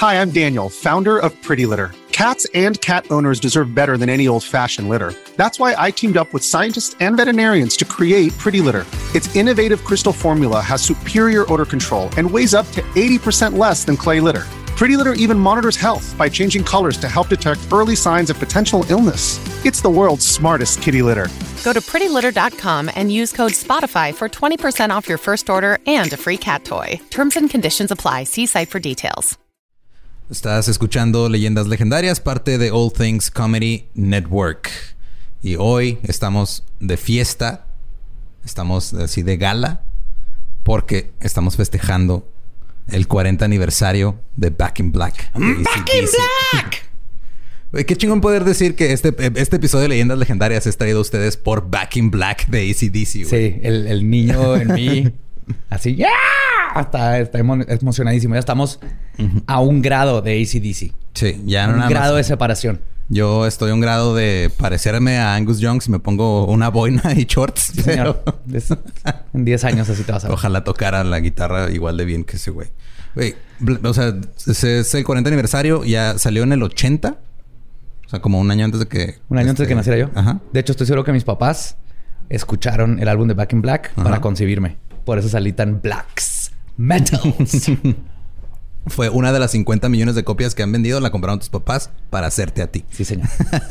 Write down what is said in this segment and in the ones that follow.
Hi, I'm Daniel, founder of Pretty Litter. Cats and cat owners deserve better than any old-fashioned litter. That's why I teamed up with scientists and veterinarians to create Pretty Litter. Its innovative crystal formula has superior odor control and weighs up to 80% less than clay litter. Pretty Litter even monitors health by changing colors to help detect early signs of potential illness. It's the world's smartest kitty litter. Go to prettylitter.com and use code SPOTIFY for 20% off your first order and a free cat toy. Terms and conditions apply. See site for details. Estás escuchando Leyendas Legendarias, parte de All Things Comedy Network. Y hoy estamos de fiesta, estamos así de gala, porque estamos festejando el 40 aniversario de Back in Black. ¡Back in Black! Qué chingón poder decir que este episodio de Leyendas Legendarias es traído a ustedes por Back in Black de AC/DC. Sí, el niño en mí, así, ¡ya! Está emocionadísimo. Ya estamos a un grado de AC/DC. Sí, ya no un nada grado más. de separación. Yo estoy a un grado de parecerme a Angus Young si me pongo una boina y shorts. Sí, señor. En 10 años así te vas a ver. Ojalá tocara la guitarra igual de bien que ese güey. Güey, o sea, es el 40 aniversario. Ya salió en el 80. O sea, como un año antes de que... Un año antes de que naciera yo. Ajá. De hecho, estoy seguro que mis papás escucharon el álbum de Back in Black para concebirme. Por eso salí tan blacks. Metals. Fue una de las 50 millones de copias que han vendido. La compraron tus papás para hacerte a ti. Sí, señor.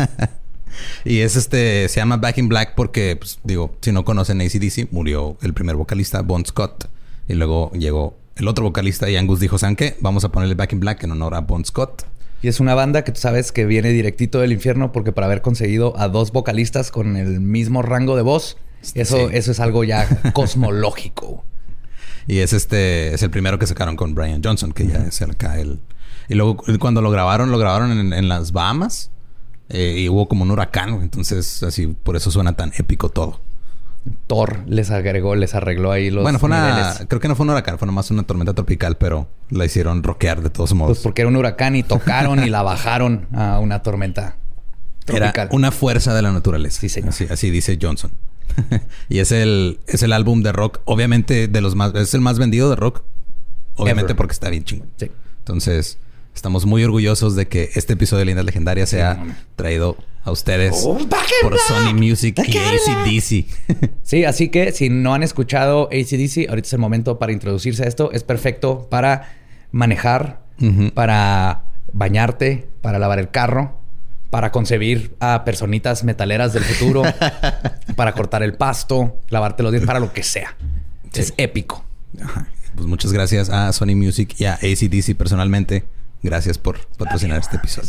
Y es se llama Back in Black porque, pues, digo, si no conocen AC/DC, murió el primer vocalista, Bon Scott. Y luego llegó el otro vocalista y Angus dijo, ¿saben qué? Vamos a ponerle Back in Black en honor a Bon Scott. Y es una banda que tú sabes que viene directito del infierno porque para haber conseguido a 2 vocalistas con el mismo rango de voz, eso es algo ya cosmológico. Y es es el primero que sacaron con Brian Johnson, que ya es acá el... Y luego cuando lo grabaron en las Bahamas. Y hubo como un huracán. Entonces, así, por eso suena tan épico todo. Thor les arregló ahí los Bueno, niveles. creo que no fue un huracán, fue nomás una tormenta tropical, pero la hicieron rockear de todos modos. Pues porque era un huracán y tocaron y la bajaron a una tormenta tropical. Era una fuerza de la naturaleza. Sí, señor. Así dice Johnson. Y es el álbum de rock, obviamente es el más vendido de rock, obviamente Ever. porque está bien chingón. Sí. Entonces, estamos muy orgullosos de que este episodio de Leyendas Legendarias sea traído a ustedes por Sony Music y AC/DC. Sí, así que si no han escuchado AC/DC, ahorita es el momento para introducirse a esto. Es perfecto para manejar, para bañarte, para lavar el carro, para concebir a personitas metaleras del futuro, para cortar el pasto, lavarte los dientes, para lo que sea. Sí. Es épico. Ajá. Pues muchas gracias a Sony Music y a AC/DC personalmente. Gracias por patrocinar este episodio.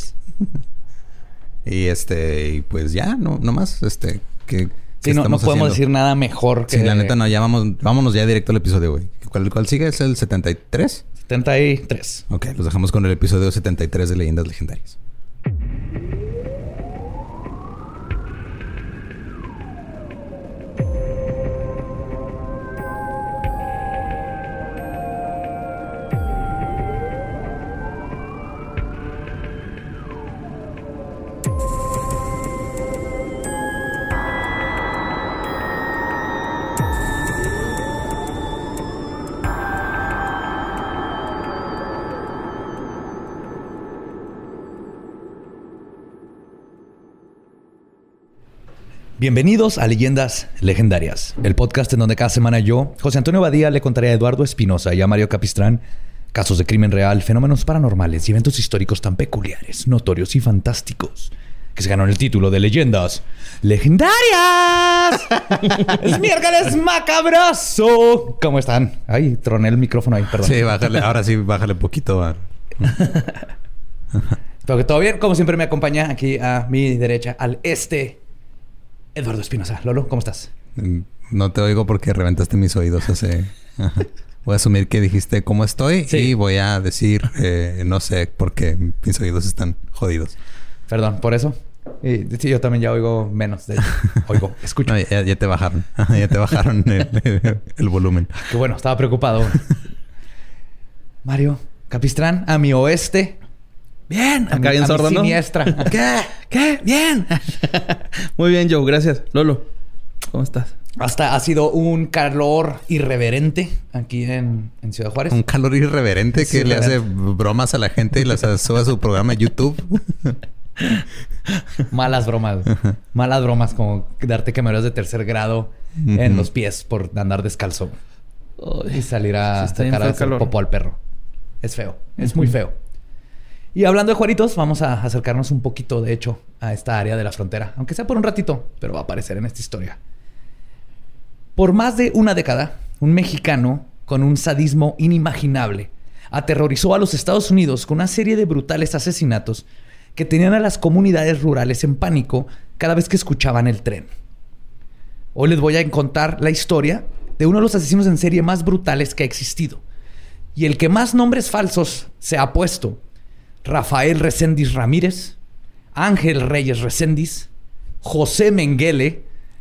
Y pues ya, no más. Que sí, no podemos haciendo? Decir nada mejor que... Sí, la neta no. Ya vámonos ya directo al episodio, güey. ¿Cuál sigue? ¿Es el 73? 73. Ok, los dejamos con el episodio 73 de Leyendas Legendarias. Bienvenidos a Leyendas Legendarias, el podcast en donde cada semana yo, José Antonio Badía, le contaré a Eduardo Espinosa y a Mario Capistrán casos de crimen real, fenómenos paranormales y eventos históricos tan peculiares, notorios y fantásticos que se ganaron el título de Leyendas Legendarias. ¡Es miércoles macabroso! ¿Cómo están? Ay, troné el micrófono ahí, perdón. Sí, bájale poquito. Pero que todo bien, como siempre me acompaña aquí a mi derecha, al Eduardo Espinosa. Lolo, ¿cómo estás? No te oigo porque reventaste mis oídos hace... Voy a asumir que dijiste cómo estoy y voy a decir no sé porque mis oídos están jodidos. Perdón, ¿por eso? Sí, yo también ya oigo menos. De oigo, escucho. No, ya te bajaron. Ya te bajaron el volumen. Qué bueno, estaba preocupado. Mario Capistrán, a mi oeste. Bien, acá bien sordo, ¿no? Siniestra. ¿Qué? Bien. Muy bien, Joe. Gracias. Lolo, ¿cómo estás? Hasta ha sido un calor irreverente aquí en Ciudad Juárez. Un calor irreverente que le hace bromas a la gente y las sube a su programa de YouTube. Malas bromas. Malas bromas, como darte quemaduras de tercer grado en los pies por andar descalzo. Y salir a sacar a hacer popó al perro. Es feo. Es muy feo. Y hablando de Juaritos, vamos a acercarnos un poquito, de hecho, a esta área de la frontera. Aunque sea por un ratito, pero va a aparecer en esta historia. Por más de una década, un mexicano con un sadismo inimaginable aterrorizó a los Estados Unidos con una serie de brutales asesinatos que tenían a las comunidades rurales en pánico cada vez que escuchaban el tren. Hoy les voy a contar la historia de uno de los asesinos en serie más brutales que ha existido y el que más nombres falsos se ha puesto: Rafael Reséndiz Ramírez, Ángel Reyes Reséndiz, José Mengele.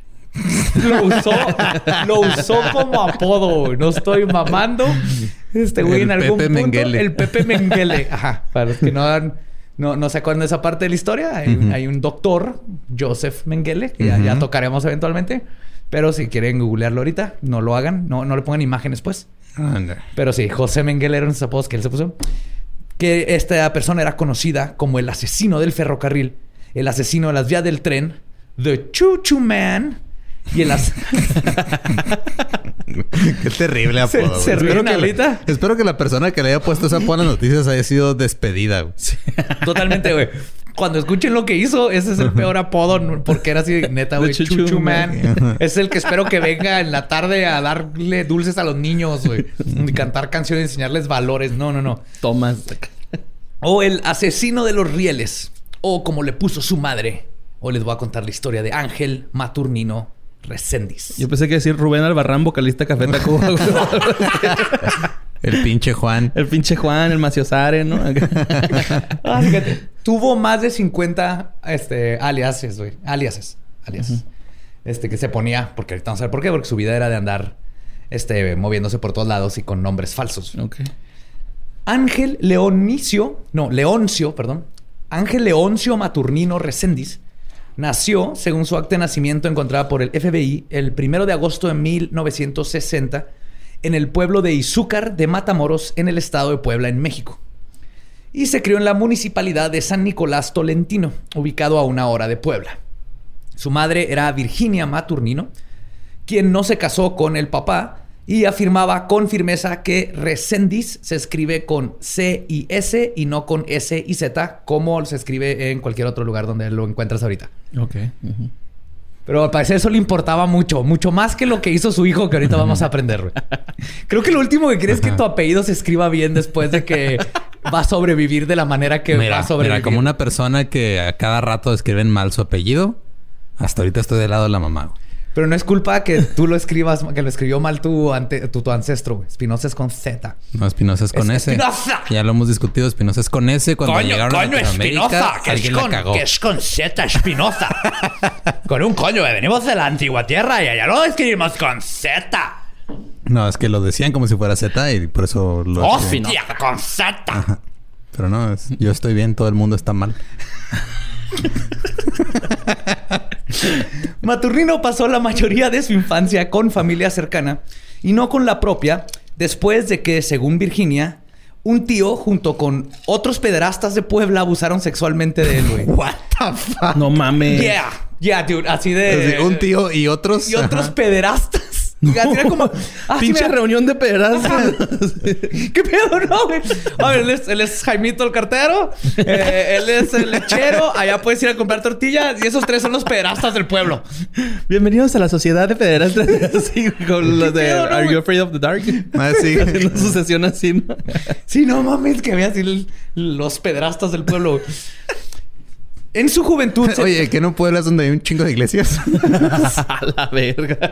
Lo usó como apodo. No estoy mamando. Este güey en algún punto. Mengele. El Pepe Mengele. Ajá. Para los que no se acuerdan de esa parte de la historia, hay un doctor, Joseph Mengele, que ya tocaremos eventualmente. Pero si quieren googlearlo ahorita, no lo hagan. No le pongan imágenes, pues. Pero sí, José Mengele era uno de esos apodos que él se puso. Que esta persona era conocida como el asesino del ferrocarril, el asesino de las vías del tren, The Choo Choo Man. Y el Qué terrible apodo. Espero que la persona que le haya puesto esa apodo en las noticias haya sido despedida, güey. Sí. Totalmente, güey. Cuando escuchen lo que hizo, ese es el peor apodo, porque era así, neta, güey. Choo Choo Man. Es el que espero que venga en la tarde a darle dulces a los niños, güey. Y cantar canciones, enseñarles valores. No. Tomás. O el asesino de los rieles. O como le puso su madre. Hoy les voy a contar la historia de Ángel Maturnino Reséndiz. Yo pensé que decir Rubén Albarrán, vocalista Café Tacuba. El pinche Juan. El pinche Juan, el Maciosare, ¿no? Fíjate, tuvo más de 50 aliases, güey. Aliases. Que se ponía, porque ahorita vamos a ver por qué, porque su vida era de andar moviéndose por todos lados y con nombres falsos. Ok. Ángel Leoncio Maturnino Reséndiz nació, según su acta de nacimiento encontrada por el FBI, el 1 de agosto de 1960 en el pueblo de Izúcar de Matamoros, en el estado de Puebla, en México. Y se crió en la municipalidad de San Nicolás Tolentino, ubicado a 1 hora de Puebla. Su madre era Virginia Maturnino, quien no se casó con el papá y afirmaba con firmeza que Reséndiz se escribe con C y S y no con S y Z, como se escribe en cualquier otro lugar donde lo encuentras ahorita. Ok. Pero al parecer eso le importaba mucho más que lo que hizo su hijo, que ahorita vamos a aprender. Creo que lo último que quieres es que tu apellido se escriba bien después de que va a sobrevivir de la manera que va a sobrevivir. Mira, como una persona que a cada rato escriben mal su apellido, hasta ahorita estoy del lado de la mamá. Pero no es culpa que tú lo escribas, que lo escribió mal tu ancestro. Espinosa es con Z. No, Espinosa es con S. ¡Espinosa! Ya lo hemos discutido. Espinosa es con S. Cuando llegaron a Latinoamérica, alguien la cagó. Que es con Z, Espinosa. Con un coño. Venimos de la antigua tierra y allá lo escribimos con Z. No, es que lo decían como si fuera Z y por eso lo... ¡Hostia! ¡Con Z! Ajá. Pero no, yo estoy bien. Todo el mundo está mal. Maturnino pasó la mayoría de su infancia con familia cercana y no con la propia, después de que, según Virginia, un tío junto con otros pederastas de Puebla abusaron sexualmente de él, güey. What the fuck? No mames. Yeah, dude. Así de... un tío y otros... Y otros pederastas. Era como... Pinche reunión de pederastas. ¿Qué pedo, no, güey? A ver, él es Jaimito el cartero. Él es el lechero. Allá puedes ir a comprar tortillas. Y esos 3 son los pederastas del pueblo. Bienvenidos a la sociedad de pederastas. Así, con los de pedo, Are You Afraid of the Dark? Sí. Haciendo su sesión así, ¿no? Sí, no mames. Que había así los pederastas del pueblo. En su juventud... Oye, ¿qué no Puebla es donde hay un chingo de iglesias? A la verga.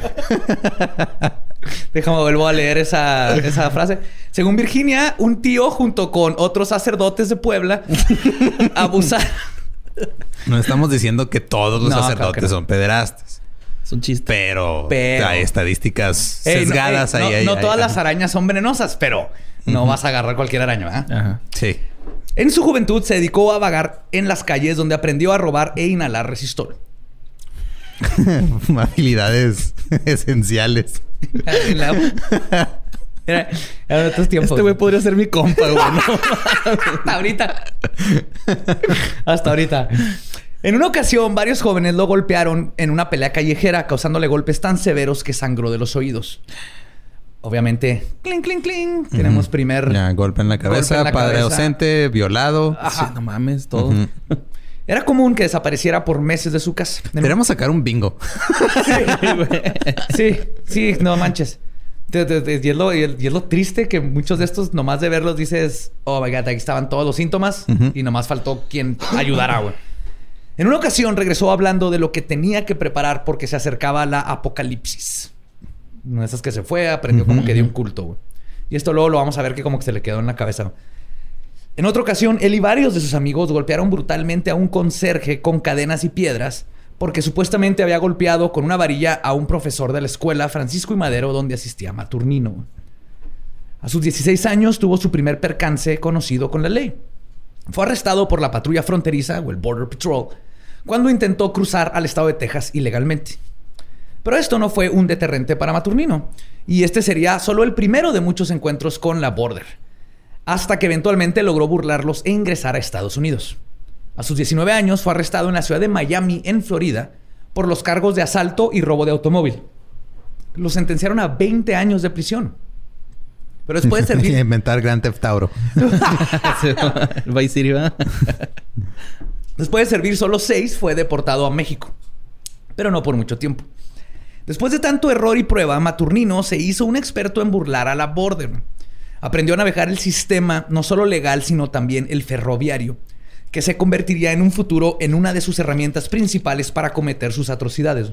Déjame vuelvo a leer esa frase. Según Virginia, un tío junto con otros sacerdotes de Puebla abusaron... No estamos diciendo que todos los sacerdotes claro son pederastas. Es un chiste. Pero hay estadísticas sesgadas ahí. No todas las arañas son venenosas, pero no vas a agarrar cualquier araña, ¿verdad? Ajá. Sí. En su juventud se dedicó a vagar en las calles donde aprendió a robar e inhalar resistol. Habilidades esenciales. Era de otros tiempos. Este güey podría ser mi compa, güey. ¿No? Hasta ahorita. Hasta ahorita. En una ocasión, varios jóvenes lo golpearon en una pelea callejera, causándole golpes tan severos que sangró de los oídos. Obviamente, cling, cling, cling. Tenemos primer... Ya, golpe en la cabeza, padre ausente, violado. Ajá. Sí, no mames, todo. Era común que desapareciera por meses de su casa. Deberíamos sacar un bingo. Sí, no manches. Y es lo triste que muchos de estos, nomás de verlos, dices... Oh, my God, aquí estaban todos los síntomas. Y nomás faltó quien ayudara, güey. En una ocasión regresó hablando de lo que tenía que preparar porque se acercaba la apocalipsis. Una de esas que se fue, aprendió como que dio un culto, güey. Y esto luego lo vamos a ver que como que se le quedó en la cabeza. En otra ocasión, él y varios de sus amigos golpearon brutalmente a un conserje con cadenas y piedras porque supuestamente había golpeado con una varilla a un profesor de la escuela Francisco y Madero donde asistía Maturnino. A sus 16 años tuvo su primer percance conocido con la ley. Fue arrestado por la patrulla fronteriza o el Border Patrol cuando intentó cruzar al estado de Texas ilegalmente. Pero esto no fue un deterrente para Maturnino y este sería solo el primero de muchos encuentros con la Border, hasta que eventualmente logró burlarlos e ingresar a Estados Unidos. A sus 19 años fue arrestado en la ciudad de Miami, en Florida, por los cargos de asalto y robo de automóvil. Lo sentenciaron a 20 años de prisión. Pero después de servir... Inventar Grand Theft Auto. Vice City, ¿verdad? Después de servir solo 6, fue deportado a México. Pero no por mucho tiempo. Después de tanto error y prueba, Maturnino se hizo un experto en burlar a la Border. Aprendió a navegar el sistema, no solo legal, sino también el ferroviario, que se convertiría en un futuro en una de sus herramientas principales para cometer sus atrocidades.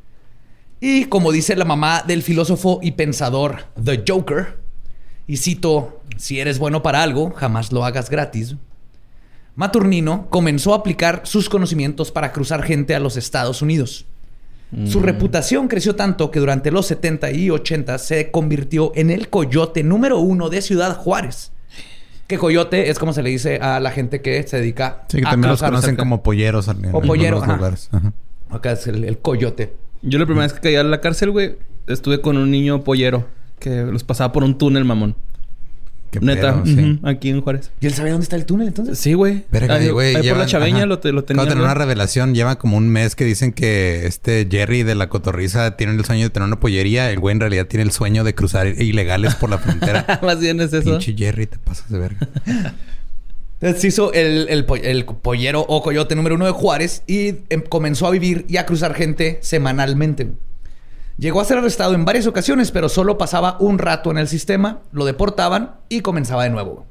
Y como dice la mamá del filósofo y pensador The Joker, y cito, si eres bueno para algo, jamás lo hagas gratis. Maturnino comenzó a aplicar sus conocimientos para cruzar gente a los Estados Unidos. Su reputación creció tanto que durante los 70 y 80 se convirtió en el coyote número 1 de Ciudad Juárez. Que coyote es como se le dice a la gente que se dedica sí, que también los conocen como polleros. O polleros. Lugares. Ajá. Acá es el coyote. Yo la primera vez que caí a la cárcel, güey, estuve con un niño pollero que los pasaba por un túnel, mamón. Qué neta, pedo, sí. Aquí en Juárez. ¿Y él sabía dónde está el túnel entonces? Sí, güey. Verga, güey. Ahí por la Chaveña lo tenía. Cuando tener una revelación, lleva como un mes que dicen que Jerry de la Cotorriza tiene el sueño de tener una pollería. El güey en realidad tiene el sueño de cruzar ilegales por la frontera. Más bien es eso. Pinche Jerry, te pasas de verga. Entonces hizo el pollero o coyote número 1 de Juárez y comenzó a vivir y a cruzar gente semanalmente. Llegó a ser arrestado en varias ocasiones, pero solo pasaba un rato en el sistema, lo deportaban y comenzaba de nuevo.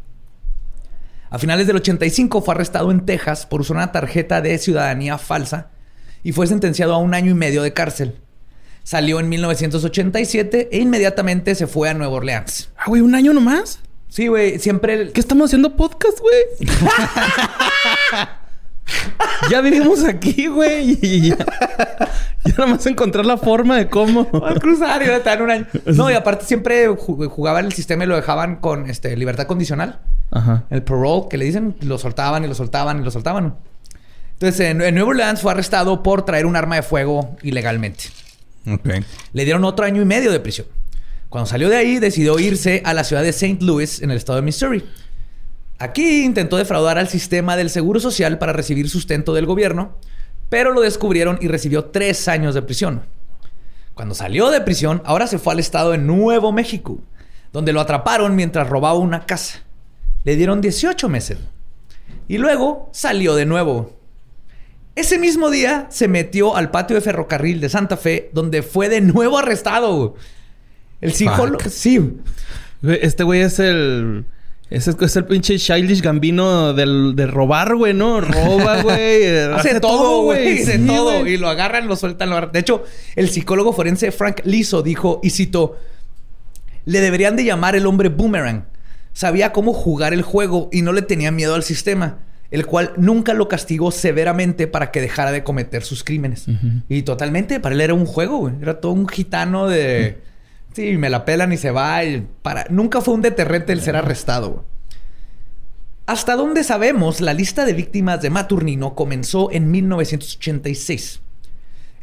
A finales del 85 fue arrestado en Texas por usar una tarjeta de ciudadanía falsa y fue sentenciado a 1 año y medio de cárcel. Salió en 1987 e inmediatamente se fue a Nueva Orleans. Ah, güey, ¿1 año nomás? Sí, güey, siempre... ¿Qué estamos haciendo podcast, güey? Ya vivimos aquí, güey. Y ya nada más encontrar la forma de cómo. Al cruzar y ahora te dan 1 año. No, y aparte siempre jugaban el sistema y lo dejaban con libertad condicional. Ajá. El parole, que le dicen, lo soltaban y lo soltaban y lo soltaban. Entonces, en Nueva Orleans fue arrestado por traer un arma de fuego ilegalmente. Okay. Le dieron 1 año y medio de prisión. Cuando salió de ahí, decidió irse a la ciudad de St. Louis, en el estado de Missouri. Aquí intentó defraudar al sistema del Seguro Social para recibir sustento del gobierno, pero lo descubrieron y recibió 3 años de prisión. Cuando salió de prisión, ahora se fue al estado de Nuevo México, donde lo atraparon mientras robaba una casa. Le dieron 18 meses. Y luego salió de nuevo. Ese mismo día se metió al patio de ferrocarril de Santa Fe, donde fue de nuevo arrestado. El psicólogo... Sí. Este güey es el... Ese es el pinche Childish Gambino de robar, güey, ¿no? Roba, güey. Hace todo, güey. Hace sí, todo. Güey. Y lo agarran, lo sueltan, lo agarran. De hecho, el psicólogo forense Frank Liso dijo, y citó, le deberían de llamar el hombre boomerang. Sabía cómo jugar el juego y no le tenía miedo al sistema, el cual nunca lo castigó severamente para que dejara de cometer sus crímenes. Y totalmente, para él era un juego, güey. Era todo un gitano de... Sí, me la pelan y se va. Nunca fue un deterrente el ser arrestado, güey. Hasta donde sabemos, la lista de víctimas de Maturnino comenzó en 1986.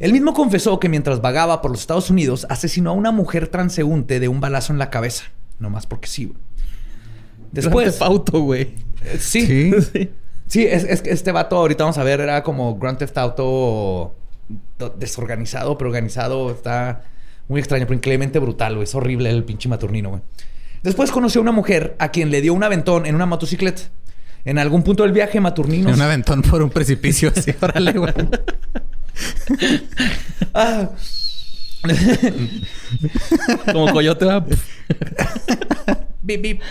Él mismo confesó que mientras vagaba por los Estados Unidos, asesinó a una mujer transeúnte de un balazo en la cabeza. Nomás porque sí, güey. Después... Grand Theft Auto, güey. Sí. Sí, es que este vato, ahorita vamos a ver, era como Grand Theft Auto desorganizado, pero organizado. Está muy extraño, pero increíblemente brutal, güey. Es horrible el pinche Maturnino, güey. Después conoció a una mujer a quien le dio un aventón en una motocicleta. En algún punto del viaje, Maturnino... Un aventón por un precipicio así, órale, güey. Como coyote. Bip, bip.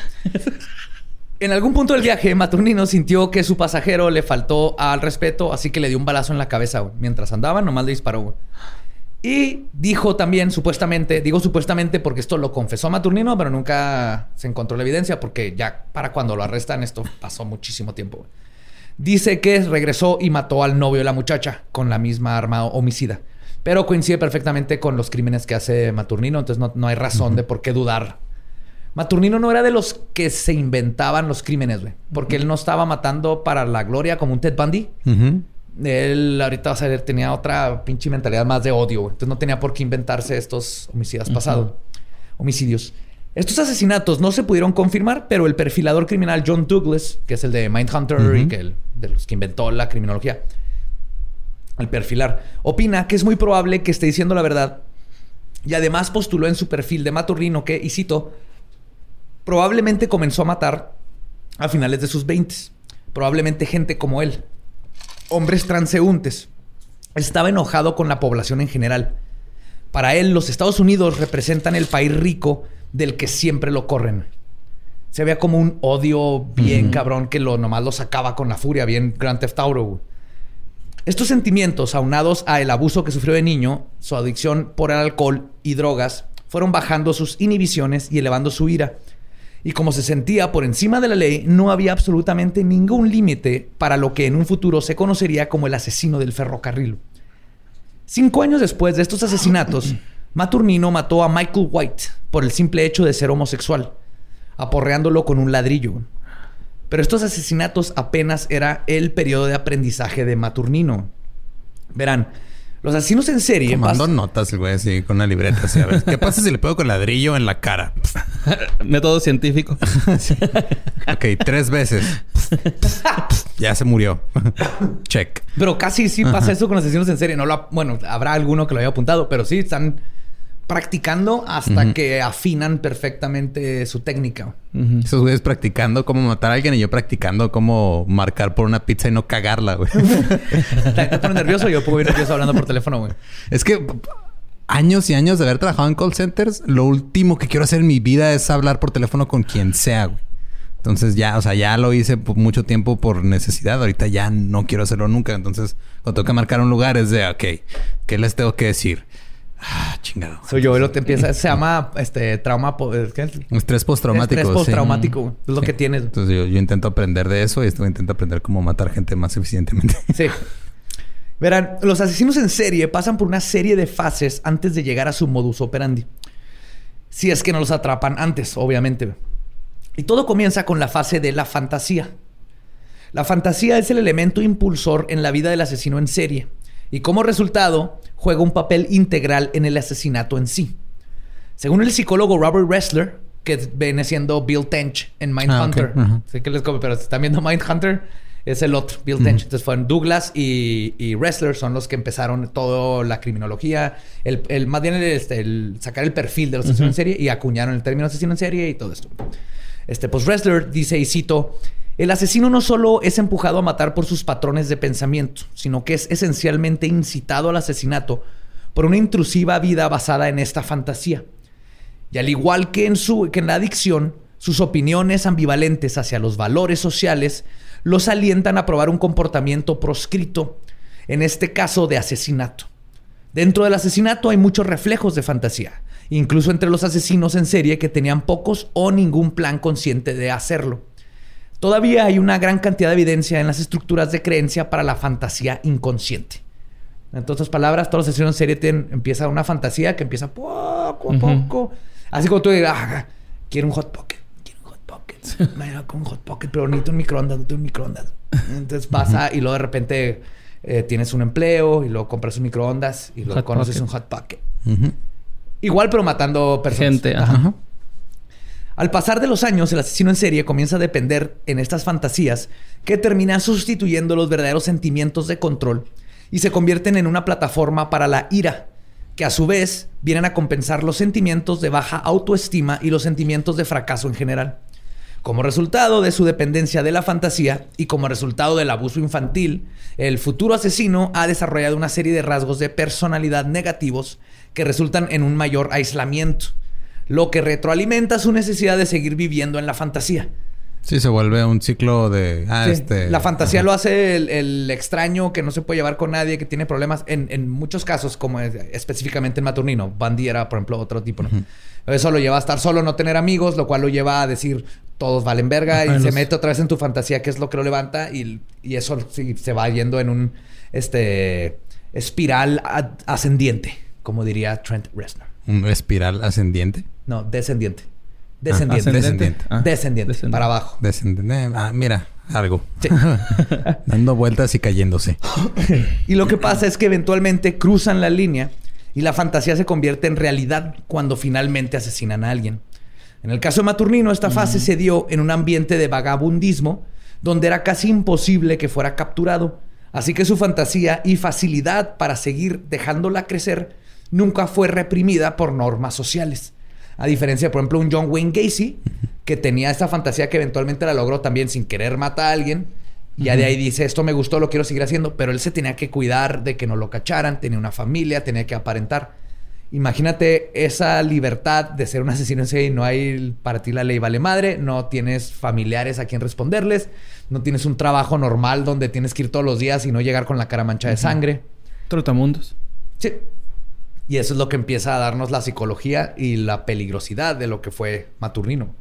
En algún punto del viaje, Maturnino sintió que su pasajero le faltó al respeto, así que le dio un balazo en la cabeza, güey. Mientras andaba, nomás le disparó, güey. Y dijo también, supuestamente, digo supuestamente porque esto lo confesó Maturnino, pero nunca se encontró la evidencia porque ya para cuando lo arrestan esto pasó muchísimo tiempo, güey. Dice que regresó y mató al novio de la muchacha con la misma arma homicida. Pero coincide perfectamente con los crímenes que hace Maturnino, entonces no hay razón de por qué dudar. Maturnino no era de los que se inventaban los crímenes, güey. Porque él no estaba matando para la gloria como un Ted Bundy. Él ahorita, vas a ver, tenía otra pinche mentalidad más de odio, güey. Entonces no tenía por qué inventarse estos homicidios. Estos asesinatos no se pudieron confirmar, pero el perfilador criminal John Douglas, que es el de Mindhunter y de los que inventó la criminología, el perfilar, opina que es muy probable que esté diciendo la verdad. Y además postuló en su perfil de Maturnino que, y cito, probablemente comenzó a matar a finales de sus 20s. Probablemente gente como él. Hombres transeúntes. Estaba enojado con la población en general. Para él, los Estados Unidos representan el país rico del que siempre lo corren. Se veía como un odio bien cabrón que nomás lo sacaba con la furia, bien Grand Theft Auto. Estos sentimientos, aunados a el abuso que sufrió de niño, su adicción por el alcohol y drogas, fueron bajando sus inhibiciones y elevando su ira. Y como se sentía por encima de la ley, no había absolutamente ningún límite para lo que en un futuro se conocería como el asesino del ferrocarril. 5 años después de estos asesinatos, Maturnino mató a Michael White por el simple hecho de ser homosexual, aporreándolo con un ladrillo. Pero estos asesinatos apenas era el periodo de aprendizaje de Maturnino. Verán, los asesinos en serie... Tomando notas, güey, así, con una libreta. Así, a ver, ¿qué pasa si le pego con ladrillo en la cara? Método científico. Sí. Ok, 3 veces. Ya se murió. Check. Pero casi sí pasa eso con los asesinos en serie. Bueno, habrá alguno que lo haya apuntado, pero sí están practicando hasta que afinan perfectamente su técnica. Esos güeyes practicando cómo matar a alguien y yo practicando cómo marcar por una pizza y no cagarla, güey. ¿Te pones nervioso? Yo puedo ir nervioso hablando por teléfono, güey. Es que años y años de haber trabajado en call centers, lo último que quiero hacer en mi vida es hablar por teléfono con quien sea, güey. Entonces ya, o sea, ya lo hice por mucho tiempo por necesidad. Ahorita ya no quiero hacerlo nunca. Entonces, cuando tengo que marcar un lugar es de, ok, ¿qué les tengo que decir? Chingado. Soy yo, lo te empieza, se llama trauma, ¿qué? Estrés postraumático. Estrés postraumático, es lo que tienes. Entonces yo intento aprender de eso y intento aprender cómo matar gente más eficientemente. Sí. Verán, los asesinos en serie pasan por una serie de fases antes de llegar a su modus operandi. Si es que no los atrapan antes, obviamente. Y todo comienza con la fase de la fantasía. La fantasía es el elemento impulsor en la vida del asesino en serie. Y como resultado, juega un papel integral en el asesinato en sí. Según el psicólogo Robert Ressler, que viene siendo Bill Tench en Mindhunter. Okay. Sé que les come, pero si están viendo Mindhunter, es el otro, Bill Tench. Entonces fueron Douglas y Ressler son los que empezaron toda la criminología. Más bien el sacar el perfil de los asesinos en serie y acuñaron el término asesino en serie y todo esto. Pues Ressler dice, y cito... El asesino no solo es empujado a matar por sus patrones de pensamiento, sino que es esencialmente incitado al asesinato por una intrusiva vida basada en esta fantasía. Y al igual que en la adicción, sus opiniones ambivalentes hacia los valores sociales los alientan a probar un comportamiento proscrito, en este caso de asesinato. Dentro del asesinato hay muchos reflejos de fantasía, incluso entre los asesinos en serie que tenían pocos o ningún plan consciente de hacerlo. Todavía hay una gran cantidad de evidencia en las estructuras de creencia para la fantasía inconsciente. En otras palabras, todos los asesinos en serie empieza una fantasía que empieza poco a poco. Así como tú digas, quiero un hot pocket. Me da con un hot pocket, pero necesito un microondas, no tengo un microondas. Entonces pasa y luego de repente tienes un empleo y luego compras un microondas y luego Hot conoces Pocket. un Hot Pocket. Igual, pero matando personas. Gente, ajá. Al pasar de los años, el asesino en serie comienza a depender en estas fantasías que terminan sustituyendo los verdaderos sentimientos de control y se convierten en una plataforma para la ira, que a su vez vienen a compensar los sentimientos de baja autoestima y los sentimientos de fracaso en general. Como resultado de su dependencia de la fantasía y como resultado del abuso infantil, el futuro asesino ha desarrollado una serie de rasgos de personalidad negativos que resultan en un mayor aislamiento, lo que retroalimenta su necesidad de seguir viviendo en la fantasía. Sí, se vuelve un ciclo de... Sí. La fantasía lo hace el extraño que no se puede llevar con nadie, que tiene problemas. En muchos casos, como específicamente en Maturnino. Bundy era, por ejemplo, otro tipo, ¿no? Eso lo lleva a estar solo, no tener amigos, lo cual lo lleva a decir todos valen verga y se mete otra vez en tu fantasía, que es lo que lo levanta, y eso sí, se va yendo en un espiral ascendiente, como diría Trent Reznor. ¿Un espiral ascendiente? No, descendiente. Descendiente. Descendiente. Para abajo. Descendiente. Mira, algo. Sí. Dando vueltas y cayéndose. Y lo que pasa es que eventualmente cruzan la línea y la fantasía se convierte en realidad cuando finalmente asesinan a alguien. En el caso de Maturnino, esta fase se dio en un ambiente de vagabundismo donde era casi imposible que fuera capturado. Así que su fantasía y facilidad para seguir dejándola crecer nunca fue reprimida por normas sociales. A diferencia, por ejemplo, un John Wayne Gacy, que tenía esta fantasía que eventualmente la logró también sin querer matar a alguien. Y ya de ahí dice, esto me gustó, lo quiero seguir haciendo. Pero él se tenía que cuidar de que no lo cacharan. Tenía una familia, tenía que aparentar. Imagínate esa libertad de ser un asesino en serie. No hay, para ti la ley vale madre. No tienes familiares a quien responderles. No tienes un trabajo normal donde tienes que ir todos los días y no llegar con la cara manchada de sangre. Trotamundos. Sí. Y eso es lo que empieza a darnos la psicología y la peligrosidad de lo que fue Maturnino.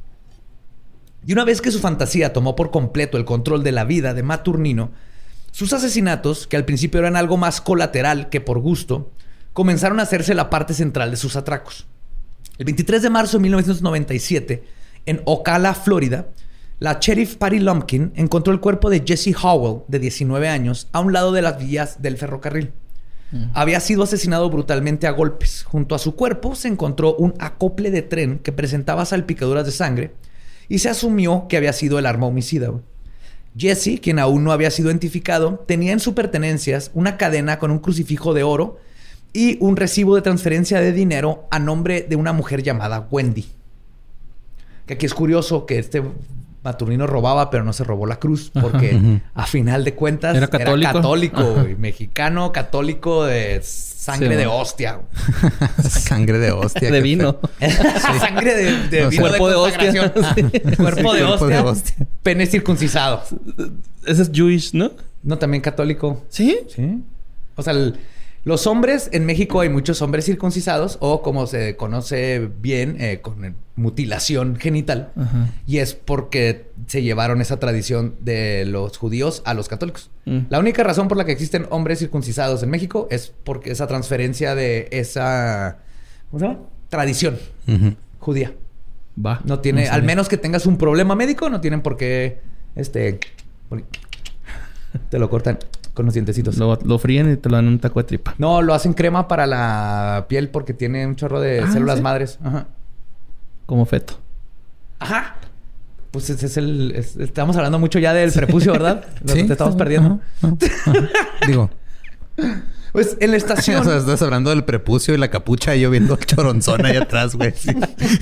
Y una vez que su fantasía tomó por completo el control de la vida de Maturnino, sus asesinatos, que al principio eran algo más colateral que por gusto, comenzaron a hacerse la parte central de sus atracos. El 23 de marzo de 1997, en Ocala, Florida, la sheriff Patty Lumpkin encontró el cuerpo de Jesse Howell, de 19 años, a un lado de las vías del ferrocarril. Había sido asesinado brutalmente a golpes. Junto a su cuerpo se encontró un acople de tren que presentaba salpicaduras de sangre y se asumió que había sido el arma homicida. Jesse, quien aún no había sido identificado, tenía en sus pertenencias una cadena con un crucifijo de oro y un recibo de transferencia de dinero a nombre de una mujer llamada Wendy. Que aquí es curioso que Maturnino robaba, pero no se robó la cruz, porque a final de cuentas era católico, güey, mexicano, católico de sangre de hostia. Sangre de hostia. De vino. Sangre de vino cuerpo de hostia. Cuerpo de hostia. Pene circuncisado. Ese es Jewish, ¿no? No, también católico. ¿Sí? Sí. O sea, los hombres, en México hay muchos hombres circuncisados o como se conoce bien, con mutilación genital. Ajá. Y es porque se llevaron esa tradición de los judíos a los católicos. La única razón por la que existen hombres circuncisados en México es porque esa transferencia de esa... ¿Cómo se llama? Tradición judía. Va. No tiene... No al menos que tengas un problema médico, no tienen por qué... te lo cortan con los dientecitos. Lo fríen y te lo dan en un taco de tripa. No, lo hacen crema para la piel porque tiene un chorro de células madres. Ajá. Como feto. Ajá. Pues estamos hablando mucho ya del prepucio, ¿verdad? Sí. Te estamos perdiendo. Digo. Pues en la estación... O sea, estás hablando del prepucio y la capucha y yo viendo el choronzón ahí atrás, güey. Sí.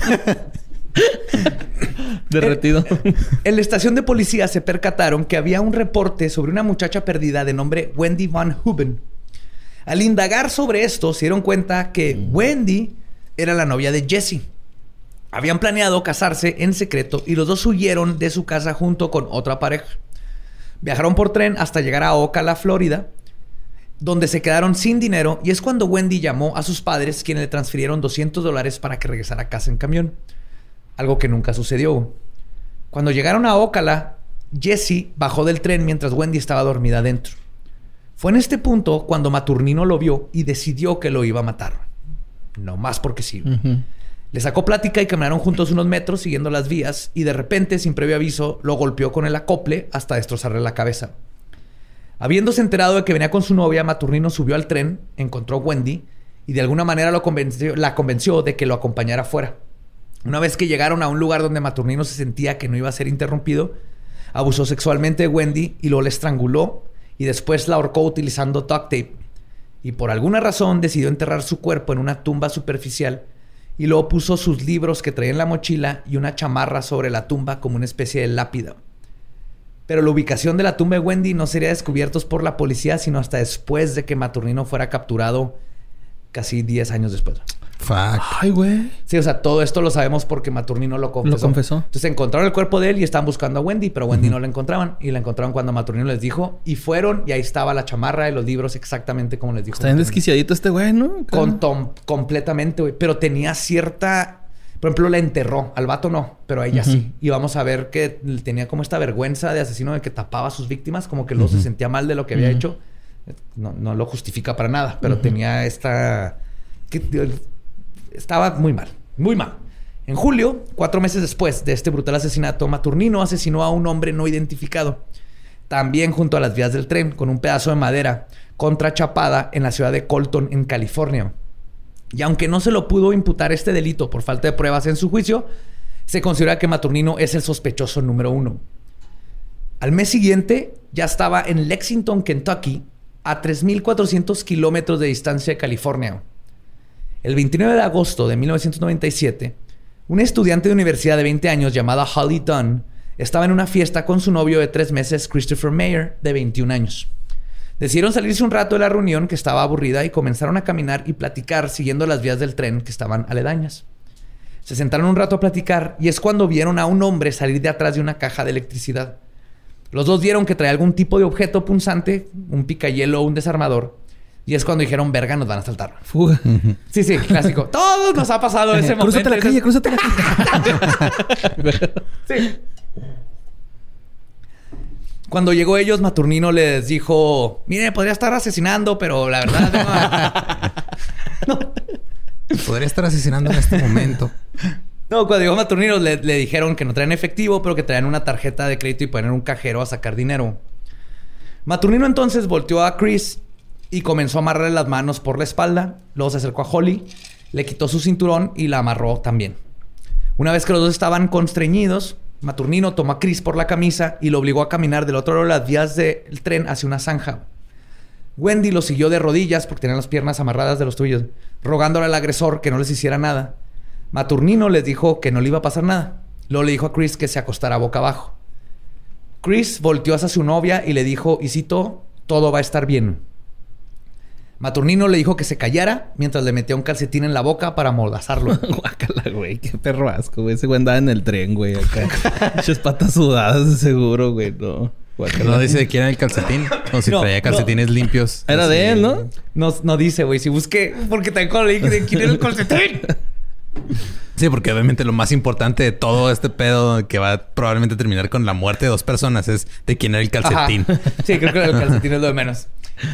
Derretido. En la estación de policía se percataron que había un reporte sobre una muchacha perdida de nombre Wendy Van Huben. Al indagar sobre esto, se dieron cuenta que Wendy era la novia de Jesse. Habían planeado casarse en secreto y los dos huyeron de su casa junto con otra pareja. Viajaron por tren hasta llegar a Ocala, Florida, donde se quedaron sin dinero, y es cuando Wendy llamó a sus padres, quienes le transfirieron $200 para que regresara a casa en camión. Algo que nunca sucedió. Cuando llegaron a Ocala, Jesse bajó del tren mientras Wendy estaba dormida dentro. Fue en este punto cuando Maturnino lo vio y decidió que lo iba a matar. No más porque sí. Le sacó plática y caminaron juntos unos metros siguiendo las vías y de repente, sin previo aviso, lo golpeó con el acople hasta destrozarle la cabeza. Habiéndose enterado de que venía con su novia, Maturnino subió al tren, encontró a Wendy y de alguna manera la convenció de que lo acompañara afuera. Una vez que llegaron a un lugar donde Maturnino se sentía que no iba a ser interrumpido, abusó sexualmente de Wendy y luego la estranguló y después la ahorcó utilizando duct tape. Y por alguna razón decidió enterrar su cuerpo en una tumba superficial y luego puso sus libros que traía en la mochila y una chamarra sobre la tumba como una especie de lápida. Pero la ubicación de la tumba de Wendy no sería descubierta por la policía sino hasta después de que Maturnino fuera capturado casi 10 años después. Fuck. Ay, güey. Sí, o sea, todo esto lo sabemos porque Maturnino lo confesó. Lo confesó. Entonces encontraron el cuerpo de él y estaban buscando a Wendy, pero Wendy no la encontraban. Y la encontraron cuando Maturnino les dijo. Y fueron y ahí estaba la chamarra y los libros exactamente como les dijo. Está bien desquiciadito este güey, ¿no? Completamente, güey. Pero tenía cierta... Por ejemplo, la enterró. Al vato no, pero a ella sí. Y vamos a ver que tenía como esta vergüenza de asesino de que tapaba a sus víctimas. Como que luego se sentía mal de lo que había hecho. No lo justifica para nada, pero tenía esta... Estaba muy mal, muy mal. En julio, 4 meses después de este brutal asesinato, Maturnino asesinó a un hombre no identificado. También junto a las vías del tren, con un pedazo de madera contrachapada en la ciudad de Colton, en California. Y aunque no se lo pudo imputar este delito por falta de pruebas en su juicio, se considera que Maturnino es el sospechoso número 1. Al mes siguiente, ya estaba en Lexington, Kentucky, a 3,400 kilómetros de distancia de California. El 29 de agosto de 1997, un estudiante de universidad de 20 años llamada Holly Dunn estaba en una fiesta con su novio de 3 meses, Christopher Mayer, de 21 años. Decidieron salirse un rato de la reunión, que estaba aburrida, y comenzaron a caminar y platicar siguiendo las vías del tren que estaban aledañas. Se sentaron un rato a platicar y es cuando vieron a un hombre salir de atrás de una caja de electricidad. Los dos vieron que traía algún tipo de objeto punzante, un picahielo o un desarmador. Y es cuando dijeron, verga, nos van a asaltar. Fuga. Sí, claclásico. Todos nos ha pasado ese momento. Crúzate la calle. Sí. Cuando llegó ellos, Maturnino les dijo, mire, podría estar asesinando, pero la verdad no. Podría estar asesinando en este momento. No, cuando llegó Maturnino le dijeron que no traían efectivo, pero que traían una tarjeta de crédito y poner un cajero a sacar dinero. Maturnino entonces volteó a Chris y comenzó a amarrarle las manos por la espalda. Luego se acercó a Holly, le quitó su cinturón y la amarró también. Una vez que los dos estaban constreñidos, Maturnino tomó a Chris por la camisa y lo obligó a caminar del otro lado de las vías del tren hacia una zanja. Wendy lo siguió de rodillas porque tenía las piernas amarradas de los tuyos, rogándole al agresor que no les hiciera nada. Maturnino les dijo que no le iba a pasar nada. Luego le dijo a Chris que se acostara boca abajo. Chris volteó hacia su novia y le dijo, y cito, todo va a estar bien. Maturnino le dijo que se callara mientras le metía un calcetín en la boca para amordazarlo. Guácala, güey. Qué perro asco, güey. Ese güey andaba en el tren, güey. Acá. Muchas patas sudadas de seguro, güey. No. Guácala. No dice de quién era el calcetín. O si traía calcetines limpios. Era así. de él, ¿no? No dice, güey. Si busqué... Porque también cuando le dije de quién era el calcetín. Sí, porque obviamente lo más importante de todo este pedo que va a probablemente terminar con la muerte de 2 personas es de quién era el calcetín. Ajá. Sí, creo que el calcetín es lo de menos.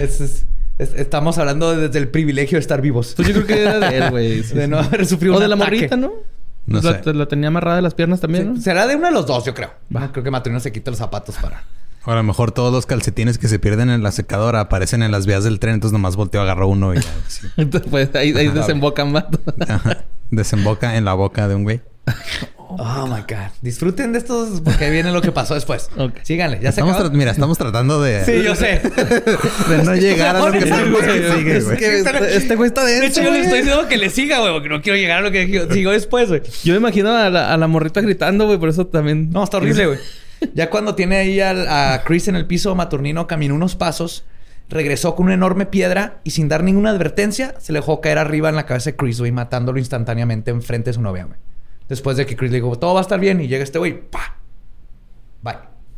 Estamos hablando desde el privilegio de estar vivos. Pues yo creo que era de él, güey. Sí, de no haber sufrido un o de la ataque. morrita, ¿no? No sé. La tenía amarrada de las piernas también, ¿no? Será de uno de los dos, yo creo. Va. No creo que Maturnino se quite los zapatos para... O a lo mejor todos los calcetines que se pierden en la secadora aparecen en las vías del tren. Entonces nomás volteó, agarró uno y... Sí. Entonces, pues ahí desembocan más. Ajá. Desemboca en la boca de un güey. Oh my God. Disfruten de estos porque ahí viene lo que pasó después. Okay. Síganle. Ya se Estamos acabó. mira, estamos tratando de... Sí, yo sé. de no llegar a lo que sabemos que sigue, güey. Este güey está denso, De hecho, yo le güey. estoy diciendo que le siga, güey, porque no quiero llegar a lo que sigo después, güey. Yo me imagino a la morrita gritando, güey. Por eso también... No, está horrible, güey. Ya cuando tiene ahí a Chris en el piso, Maturnino caminó unos pasos, regresó con una enorme piedra y sin dar ninguna advertencia, se le dejó caer arriba en la cabeza de Chris, güey, matándolo instantáneamente enfrente de su novia, güey. Después de que Chris le dijo, todo va a estar bien, y llega este güey, ¡pah! Bye.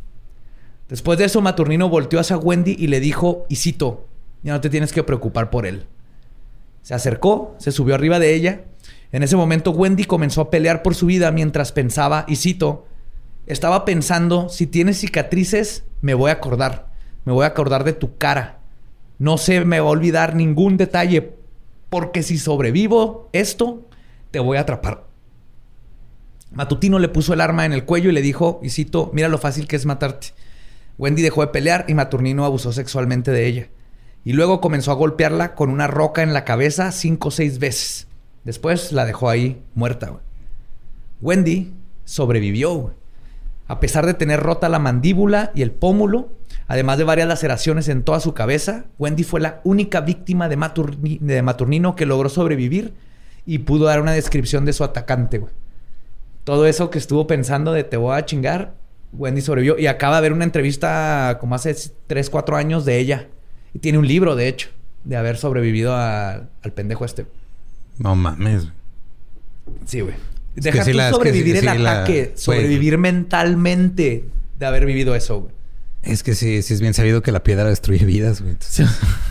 Después de eso, Maturnino volteó hacia Wendy y le dijo, y cito, ya no te tienes que preocupar por él. Se acercó, se subió arriba de ella. En ese momento, Wendy comenzó a pelear por su vida mientras pensaba, y cito, estaba pensando, si tienes cicatrices, me voy a acordar. Me voy a acordar de tu cara. No se me va a olvidar ningún detalle, porque si sobrevivo esto, te voy a atrapar. Matutino le puso el arma en el cuello y le dijo, y cito, mira lo fácil que es matarte. Wendy dejó de pelear y Maturnino abusó sexualmente de ella. Y luego comenzó a golpearla con una roca en la cabeza 5 o 6 veces. Después la dejó ahí muerta, güey. Wendy sobrevivió, güey. A pesar de tener rota la mandíbula y el pómulo, además de varias laceraciones en toda su cabeza, Wendy fue la única víctima de Maturnino que logró sobrevivir y pudo dar una descripción de su atacante, güey. Todo eso que estuvo pensando de te voy a chingar, Wendy sobrevivió. Y acaba de ver una entrevista como hace 3, 4 años de ella. Y tiene un libro, de hecho, de haber sobrevivido al pendejo este. No mames. Sí, güey. Deja tú sobrevivir el ataque. Sobrevivir mentalmente de haber vivido eso, güey. Es que sí es bien sabido que la piedra destruye vidas, güey. Sí.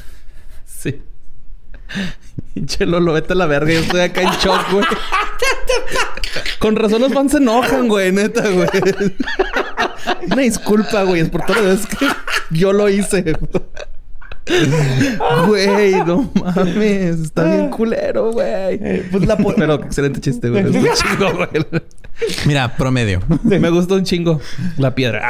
Pinche Lolo, vete a la verga. Yo estoy acá en shock, güey. Con razón los fans se enojan, güey. Neta, güey. Una disculpa, güey. Es por todas las veces que yo lo hice. Güey, no mames. Está bien culero, güey. Pues pero excelente chiste, güey. Es un chingo, güey. Mira, promedio. Me gustó un chingo. La piedra.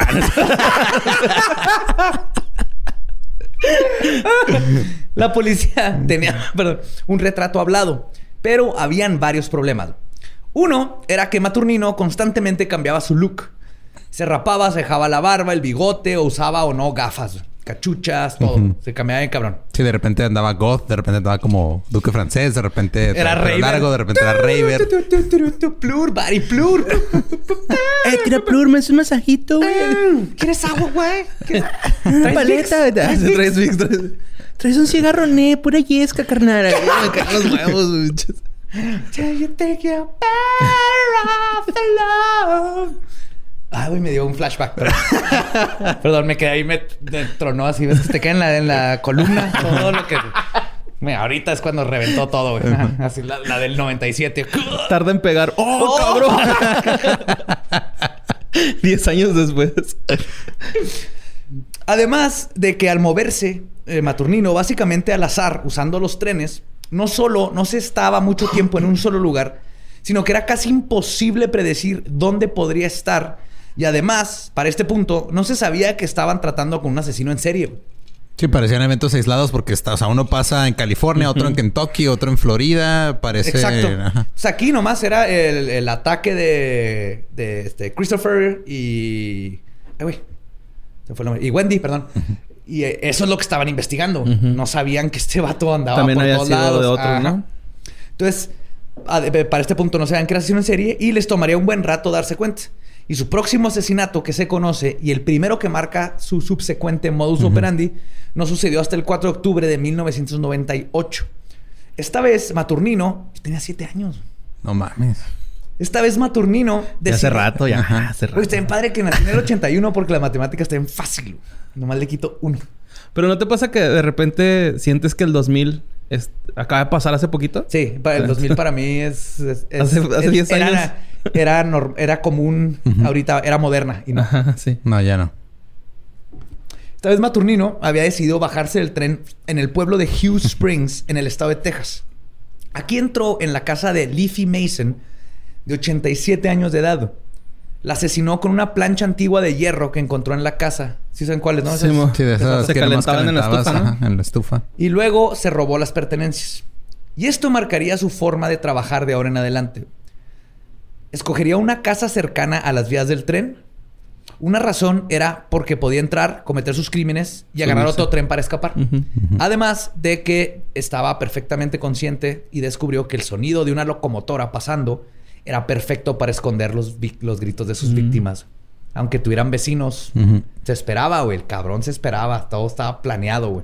La policía tenía, un retrato hablado, pero habían varios problemas. Uno era que Maturnino constantemente cambiaba su look. Se rapaba, se dejaba la barba, el bigote, o usaba o no gafas, cachuchas, todo. Se cambiaba bien cabrón. Sí, de repente andaba goth, de repente andaba como duque francés, de repente era raver largo, de repente era raver. Plur, body plur. Tira plur, me hace un masajito, güey. ¿Quieres agua, güey? Una paleta. Traes un cigarro, pura yesca, carnal. Me caen los huevos, güey. Till you think you're better off alone. Ah, güey, me dio un flashback. Perdón, me quedé ahí, me tronó así. ¿Ves que te queda en la columna? Todo lo que... Mira, ahorita es cuando reventó todo, güey. Así la del 97. Tarda en pegar. ¡Oh, cabrón! 10 años después. Además de que al moverse Maturnino básicamente al azar usando los trenes, no solo no se estaba mucho tiempo en un solo lugar, sino que era casi imposible predecir dónde podría estar. Y además, para este punto, no se sabía que estaban tratando con un asesino en serie. Sí, parecían eventos aislados porque uno pasa en California, otro en Kentucky, otro en Florida. Parece... Exacto. O sea, aquí nomás era el ataque de Christopher y... se fue el nombre. Y Wendy, perdón. Y eso es lo que estaban investigando. No sabían que este vato andaba también por había todos sido lados. De otro, ¿no? Entonces, para este punto no sabían que era asesino en serie y les tomaría un buen rato darse cuenta. Y su próximo asesinato que se conoce y el primero que marca su subsecuente modus operandi no sucedió hasta el 4 de octubre de 1998. Esta vez Maturnino tenía 7 años. No mames. Esta vez Maturnino... Ya hace rato, ya. Hace rato. Oye, está bien padre que nació en el 81 porque la matemática está bien fácil. Nomás le quito 1. Pero ¿no te pasa que de repente sientes que el 2000 acaba de pasar hace poquito? Sí, el 2000 para mí hace 10 años. Era común. Ahorita era moderna. Y no. Ajá, sí. No, ya no. Esta vez Maturnino había decidido bajarse del tren en el pueblo de Hughes Springs, en el estado de Texas. Aquí entró en la casa de Leafy Mason, de 87 años de edad. La asesinó con una plancha antigua de hierro que encontró en la casa. ¿Sí saben cuáles, no? Sí, de esas se que calentaban en la estufa, ¿no? Ajá, en la estufa. Y luego se robó las pertenencias. Y esto marcaría su forma de trabajar de ahora en adelante. Escogería una casa cercana a las vías del tren. Una razón era porque podía entrar, cometer sus crímenes y agarrar otro tren para escapar. Además de que estaba perfectamente consciente y descubrió que el sonido de una locomotora pasando era perfecto para esconder los gritos de sus víctimas. Aunque tuvieran vecinos, se esperaba, güey. El cabrón se esperaba. Todo estaba planeado, güey.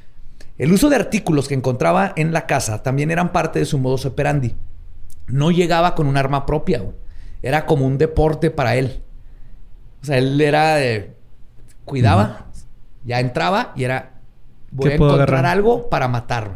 El uso de artículos que encontraba en la casa también eran parte de su modus operandi. No llegaba con un arma propia, güey. Era como un deporte para él. O sea, él era cuidaba, ya entraba y era... Voy a encontrar algo para matar.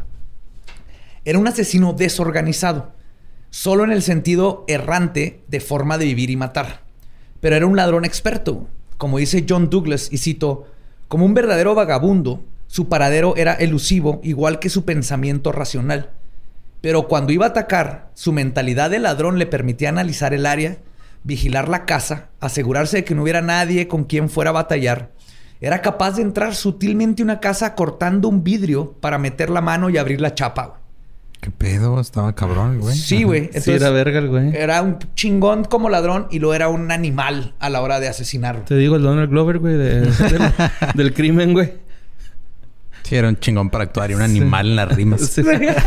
Era un asesino desorganizado. Solo en el sentido errante de forma de vivir y matar. Pero era un ladrón experto. Como dice John Douglas, y cito, como un verdadero vagabundo, su paradero era elusivo, igual que su pensamiento racional. Pero cuando iba a atacar, su mentalidad de ladrón le permitía analizar el área, vigilar la casa, asegurarse de que no hubiera nadie con quien fuera a batallar era capaz de entrar sutilmente a una casa cortando un vidrio para meter la mano y abrir la chapa, güey. ¿Qué pedo? Estaba cabrón, güey. Sí, güey. Sí, era verga el güey. Era un chingón como ladrón y lo era un animal a la hora de asesinarlo. Te digo, el Donald Glover, güey, del crimen, güey. Sí, era un chingón para actuar y un animal en las rimas. Sí.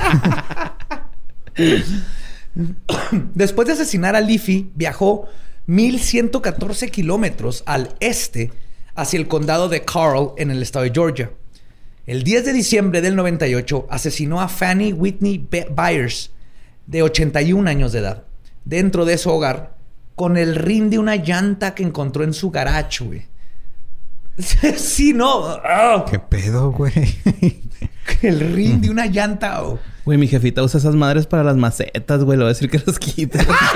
Después de asesinar a Leafy, viajó 1,114 kilómetros al este hacia el condado de Carl en el estado de Georgia. El 10 de diciembre del 98 asesinó a Fanny Whitney Byers, de 81 años de edad, dentro de su hogar, con el rin de una llanta que encontró en su garage, güey. Sí, no. ¿Qué pedo, güey? El rin de una llanta, oh. Güey, mi jefita usa esas madres para las macetas, güey. Le voy a decir que las quite.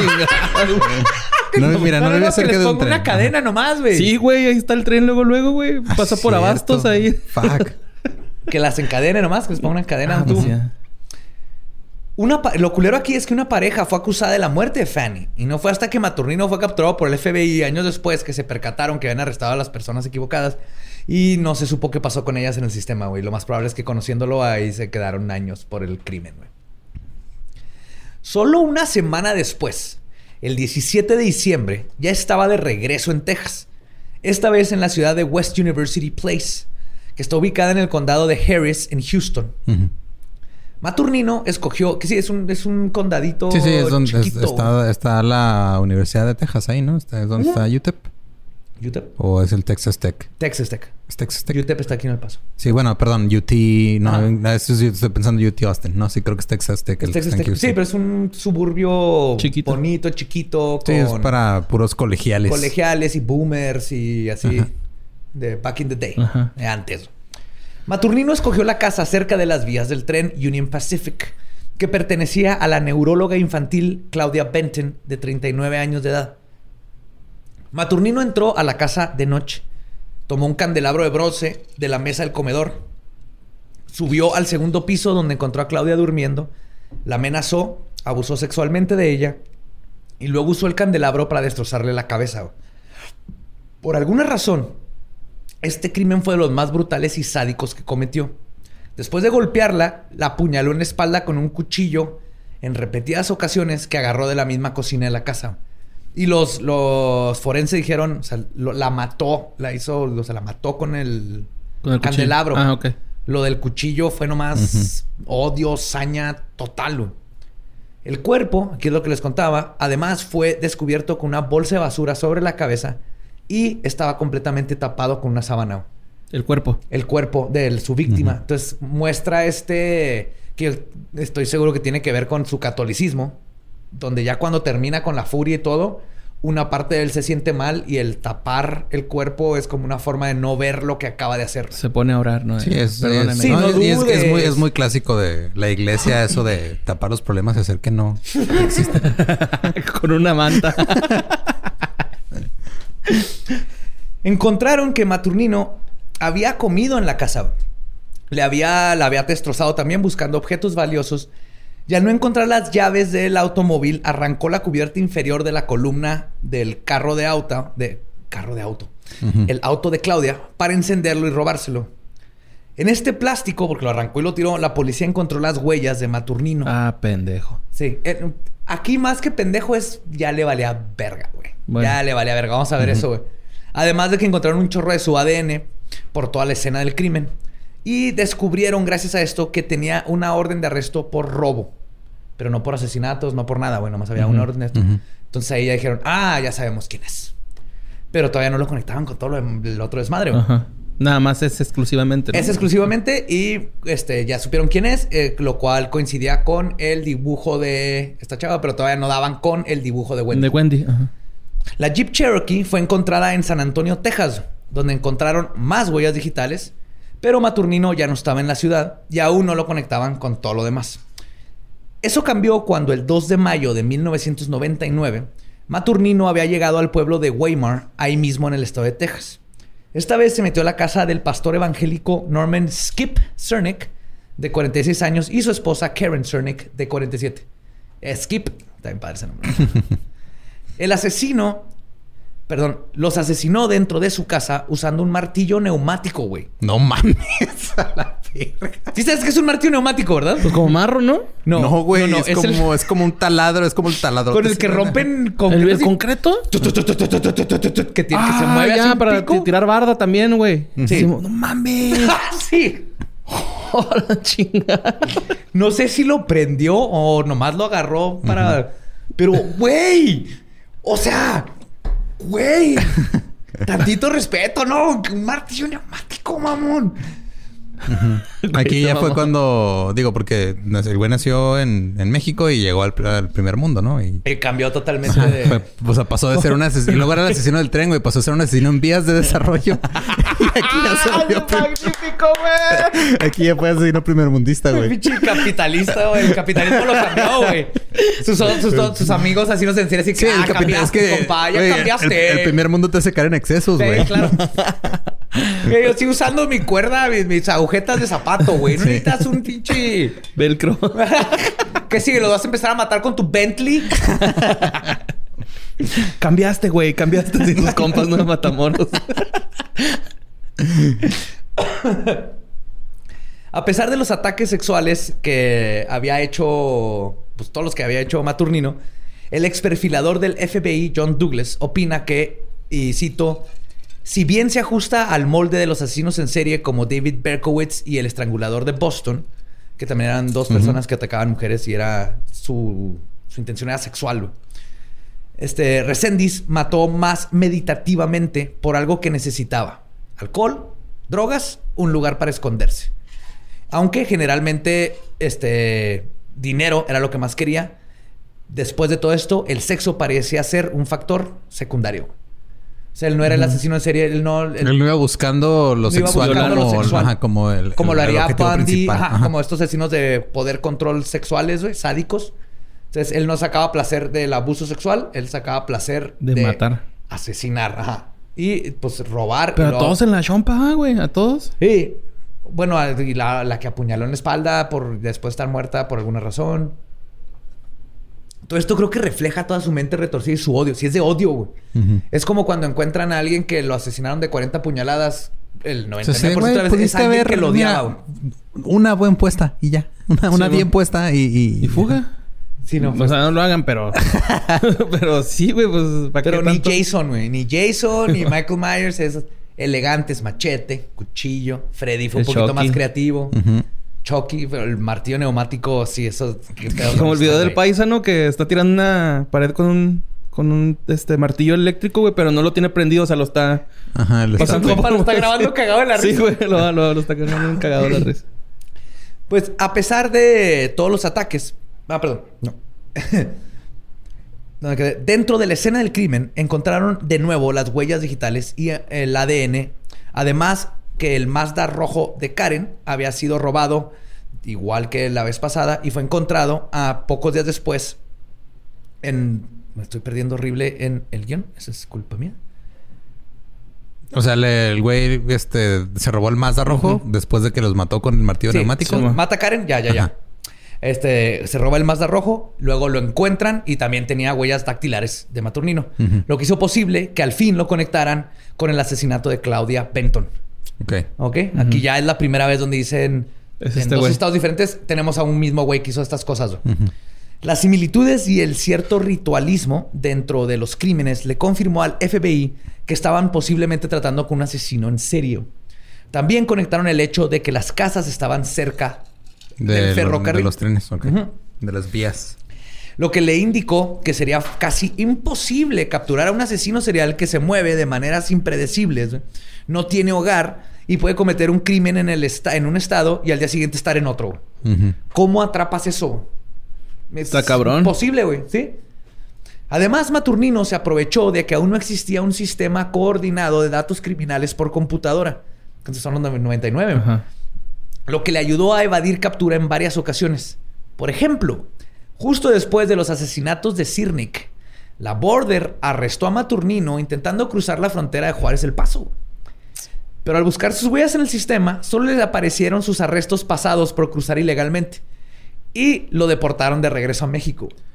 No, mira, no le voy a hacer que que les de un pongo tren. una cadena nomás, güey. Sí, güey. Ahí está el tren luego, güey. Pasa por Cierto. Abastos ahí. Fuck. Que las encadene nomás, que les pongan una cadena. Ah, tú. pues ya. Lo culero aquí es que una pareja fue acusada de la muerte de Fanny. Y no fue hasta que Maturnino fue capturado por el FBI años después que se percataron que habían arrestado a las personas equivocadas. Y no se supo qué pasó con ellas en el sistema, güey. Lo más probable es que conociéndolo ahí se quedaron años por el crimen, güey. Solo una semana después, el 17 de diciembre, ya estaba de regreso en Texas. Esta vez en la ciudad de West University Place, que está ubicada en el condado de Harris, en Houston. Uh-huh. Maturnino escogió... Que sí, es un condadito Sí, es donde chiquito. está la Universidad de Texas ahí, ¿no? ¿Es donde está UTEP? UTEP. ¿O es el Texas Tech? Texas Tech. ¿Es Texas Tech? UTEP está aquí en El Paso. Sí, bueno, perdón. UT... No, estoy pensando en UT Austin. No, sí, creo que es Texas Tech. Es Texas Tech. Sí, pero es un suburbio Chiquito. bonito, chiquito. Sí, es para puros colegiales. Colegiales y boomers y así. Ajá. De back in the day. Ajá. Antes. Maturnino escogió la casa cerca de las vías del tren Union Pacific, que pertenecía a la neuróloga infantil Claudia Benton, de 39 años de edad. Maturnino entró a la casa de noche, tomó un candelabro de bronce de la mesa del comedor, subió al segundo piso donde encontró a Claudia durmiendo, la amenazó, abusó sexualmente de ella y luego usó el candelabro para destrozarle la cabeza. Por alguna razón, este crimen fue de los más brutales y sádicos que cometió. Después de golpearla, la apuñaló en la espalda con un cuchillo en repetidas ocasiones que agarró de la misma cocina de la casa. Y los forenses dijeron, o sea, la mató, la mató con el candelabro. Ah, ok. Lo del cuchillo fue nomás odio, saña total, güey. El cuerpo, aquí es lo que les contaba, además fue descubierto con una bolsa de basura sobre la cabeza y estaba completamente tapado con una sábana. El cuerpo. El cuerpo de su víctima. Entonces muestra que estoy seguro que tiene que ver con su catolicismo, donde ya cuando termina con la furia y todo, una parte de él se siente mal y el tapar el cuerpo es como una forma de no ver lo que acaba de hacer. Se pone a orar, ¿no? Sí, Perdóname. Sí, no y dudes. es muy clásico de la iglesia eso de tapar los problemas y hacer que no existen. Con una manta. Encontraron que Maturnino había comido en la casa. La había destrozado también buscando objetos valiosos. Y al no encontrar las llaves del automóvil, arrancó la cubierta inferior de la columna del carro de auto. El auto de Claudia, para encenderlo y robárselo. En este plástico, porque lo arrancó y lo tiró, la policía encontró las huellas de Maturnino. Ah, pendejo. Sí. Aquí más que pendejo ya le valía verga, güey. Bueno. Ya le valía verga. Vamos a ver eso, güey. Además de que encontraron un chorro de su ADN por toda la escena del crimen. Y descubrieron, gracias a esto, que tenía una orden de arresto por robo. Pero no por asesinatos, no por nada, güey. Nomás había una orden de esto. Entonces ahí ya dijeron, ya sabemos quién es. Pero todavía no lo conectaban con todo el otro desmadre, güey. Ajá. Nada más es exclusivamente, ¿no? Es exclusivamente y ya supieron quién es, lo cual coincidía con el dibujo de esta chava, pero todavía no daban con el dibujo de Wendy. De Wendy, ajá. La Jeep Cherokee fue encontrada en San Antonio, Texas, donde encontraron más huellas digitales, pero Maturnino ya no estaba en la ciudad y aún no lo conectaban con todo lo demás. Eso cambió cuando el 2 de mayo de 1999, Maturnino había llegado al pueblo de Weimar, ahí mismo en el estado de Texas. Esta vez se metió a la casa del pastor evangélico Norman Skip Cernick, de 46 años, y su esposa Karen Cernick, de 47. Skip, también padre ese nombre. El asesino los asesinó dentro de su casa usando un martillo neumático, güey. No mames, a la verga. Sí sabes que es un martillo neumático, ¿verdad? Pues como marro, ¿no? No, güey. Es como un taladro. Es como el taladro. Con el que rompen ¿El concreto? Que se mueve así un para pico. tirar barda también, güey. Sí. No mames. Sí. Hola, chingada. No sé si lo prendió o nomás lo agarró para... Pero, güey. O sea... Güey. Tantito respeto, ¿no? Un martillo neumático, mamón. Aquí ya fue cuando... Digo, porque el güey nació en México y llegó al primer mundo, ¿no? Y cambió totalmente de... O sea, pasó de ser un asesino... Y luego era el asesino del tren, güey. Pasó a ser un asesino en vías de desarrollo. Y aquí ya se volvió... ¡Magnífico, güey! Aquí ya fue asesino primermundista, güey. Pinche capitalista, güey. El capitalismo lo cambió, güey. Sus amigos así nos decían así que... Sí, el capitalismo es que... compa, ya güey, cambiaste. El primer mundo te hace caer en excesos, güey. Sí, claro. Yo estoy usando mi cuerda, mis agujetas de zapato, güey. No necesitas un pinche... Velcro. ¿Qué sigue? ¿Lo vas a empezar a matar con tu Bentley? Cambiaste, güey. Cambiaste si tus compas no Matamoros. A pesar de los ataques sexuales que había hecho... Pues todos los que había hecho Maturnino, el experfilador del FBI, John Douglas, opina que, y cito... Si bien se ajusta al molde de los asesinos en serie como David Berkowitz y el estrangulador de Boston, que también eran dos personas que atacaban mujeres y era su intención era sexual. Reséndiz mató más meditativamente por algo que necesitaba: alcohol, drogas, un lugar para esconderse. Aunque generalmente dinero era lo que más quería. Después de todo esto, el sexo parecía ser un factor secundario. O sea, él no era el asesino en serie. Él no iba buscando lo sexual. Como lo haría Bundy. Ajá. Como estos asesinos de poder control sexuales, güey, sádicos. Entonces, él no sacaba placer del abuso sexual. Él sacaba placer de matar. Asesinar. Ajá. Y, pues, robar. Pero a todos en la chompa, güey. A todos. Sí. Bueno, y la que apuñaló en la espalda después de estar muerta por alguna razón. Todo esto creo que refleja toda su mente retorcida y su odio. Si es de odio, güey. Es como cuando encuentran a alguien que lo asesinaron de 40 puñaladas. El 99% de las veces es alguien que lo odiaba, güey. Una buena puesta y ya. Una bien puesta y fuga. Sí, no. O sea, no lo hagan, pero... pero sí, güey, pues... ¿para pero qué ni tanto? Jason, güey. Ni Jason, ni Michael Myers. Es elegantes. Machete, cuchillo. Freddy fue un poquito Chucky. más creativo. Chucky, pero el martillo neumático, sí, eso... Como el video del paisano que está tirando una pared con un martillo eléctrico, güey, pero no lo tiene prendido, o sea, lo está... Ajá, lo está grabando cagado de la risa. Sí, güey, lo está grabando cagado de la risa. Pues, a pesar de todos los ataques... perdón. No. Dentro de la escena del crimen encontraron de nuevo las huellas digitales y el ADN. Además... que el Mazda rojo de Karen había sido robado, igual que la vez pasada, y fue encontrado a pocos días después me estoy perdiendo horrible en el guión. Esa es culpa mía. O sea, el güey se robó el Mazda rojo después de que los mató con el martillo neumático. Mata a Karen, ya. Se roba el Mazda rojo, luego lo encuentran y también tenía huellas dactilares de Maturnino. Lo que hizo posible que al fin lo conectaran con el asesinato de Claudia Benton. Ok. Aquí ya es la primera vez donde dicen... en dos estados diferentes tenemos a un mismo güey que hizo estas cosas. Las similitudes y el cierto ritualismo dentro de los crímenes le confirmó al FBI que estaban posiblemente tratando con un asesino en serio. También conectaron el hecho de que las casas estaban cerca del ferrocarril. De los trenes, de las vías. Lo que le indicó que sería casi imposible capturar a un asesino serial que se mueve de maneras impredecibles, no tiene hogar y puede cometer un crimen en un estado y al día siguiente estar en otro. ¿Cómo atrapas eso? Está cabrón. Imposible, güey. ¿Sí? Además, Maturnino se aprovechó de que aún no existía un sistema coordinado de datos criminales por computadora. Entonces son los 99. Lo que le ayudó a evadir captura en varias ocasiones. Por ejemplo, justo después de los asesinatos de Sirnik, la Border arrestó a Maturnino intentando cruzar la frontera de Juárez El Paso. Pero al buscar sus huellas en el sistema, solo le aparecieron sus arrestos pasados por cruzar ilegalmente. Y lo deportaron de regreso a México.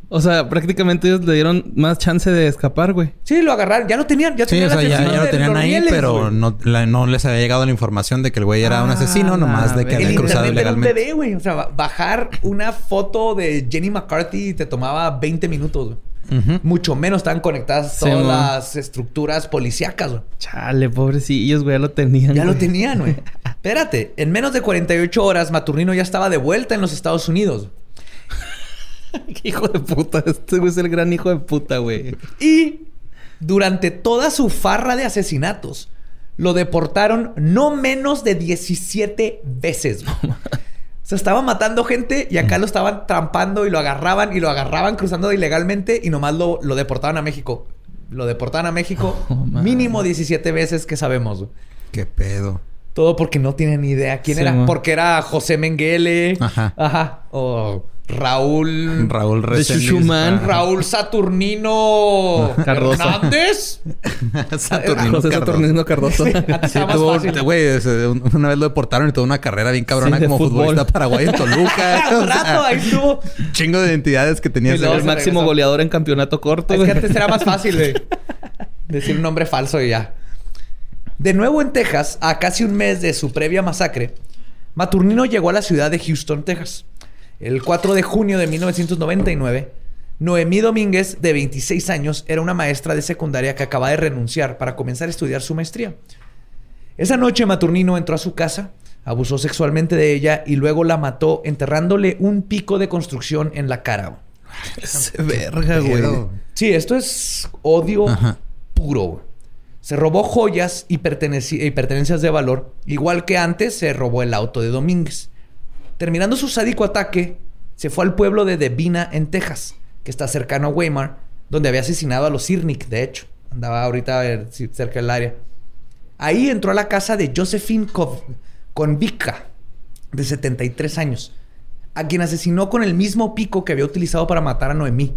O sea, prácticamente ellos le dieron más chance de escapar, güey. Sí, lo agarraron. Ya lo tenían. Ya Sí, tenían o sea, ya lo tenían ahí, rieles, pero güey. no les había llegado la información de que el güey era un asesino, nomás de que El había cruzado internet era un ilegalmente. bebé, güey. O sea, bajar una foto de Jenny McCarthy te tomaba 20 minutos, güey. Mucho menos estaban conectadas todas las estructuras policíacas, güey. Chale, pobrecillos, güey. Ya lo tenían. Ya lo güey. tenían, güey. Espérate. En menos de 48 horas, Maturnino ya estaba de vuelta en los Estados Unidos. Qué hijo de puta. Este güey es el gran hijo de puta, güey. Y durante toda su farra de asesinatos, lo deportaron no menos de 17 veces, güey. O sea, estaba matando gente y acá lo estaban trampando y lo agarraban cruzando ilegalmente y nomás lo deportaban a México. Lo deportaban a México mínimo 17 veces que sabemos, güey. Qué pedo. Todo porque no tienen ni idea quién era. Man. Porque era José Menguele. Ajá. O Raúl Reséndiz. Chuchumán. Raúl Saturnino Cardoso. Hernández. José Saturnino Cardoso. Sí, antes Sí, era más fácil. güey, una vez lo deportaron y tuvo una carrera bien cabrona Sí, de como fútbol. futbolista paraguayo en Toluca. Un rato ahí estuvo. Chingo de identidades que tenía Y ese luego güey. El máximo regresó. goleador en campeonato corto, Es güey. que antes era más fácil, güey. Decir un nombre falso y ya. De nuevo en Texas, a casi un mes de su previa masacre, Maturnino llegó a la ciudad de Houston, Texas. El 4 de junio de 1999, Noemí Domínguez, de 26 años, era una maestra de secundaria que acaba de renunciar para comenzar a estudiar su maestría. Esa noche Maturnino entró a su casa, abusó sexualmente de ella y luego la mató enterrándole un pico de construcción en la cara. Ese verga, güey. Sí, esto es odio puro, güey. Se robó joyas y pertenencias de valor, igual que antes se robó el auto de Domínguez. Terminando su sádico ataque, se fue al pueblo de Devina, en Texas, que está cercano a Weimar, donde había asesinado a los Sirnik, de hecho. Andaba ahorita cerca del área. Ahí entró a la casa de Josephine Konvicka, de 73 años, a quien asesinó con el mismo pico que había utilizado para matar a Noemí.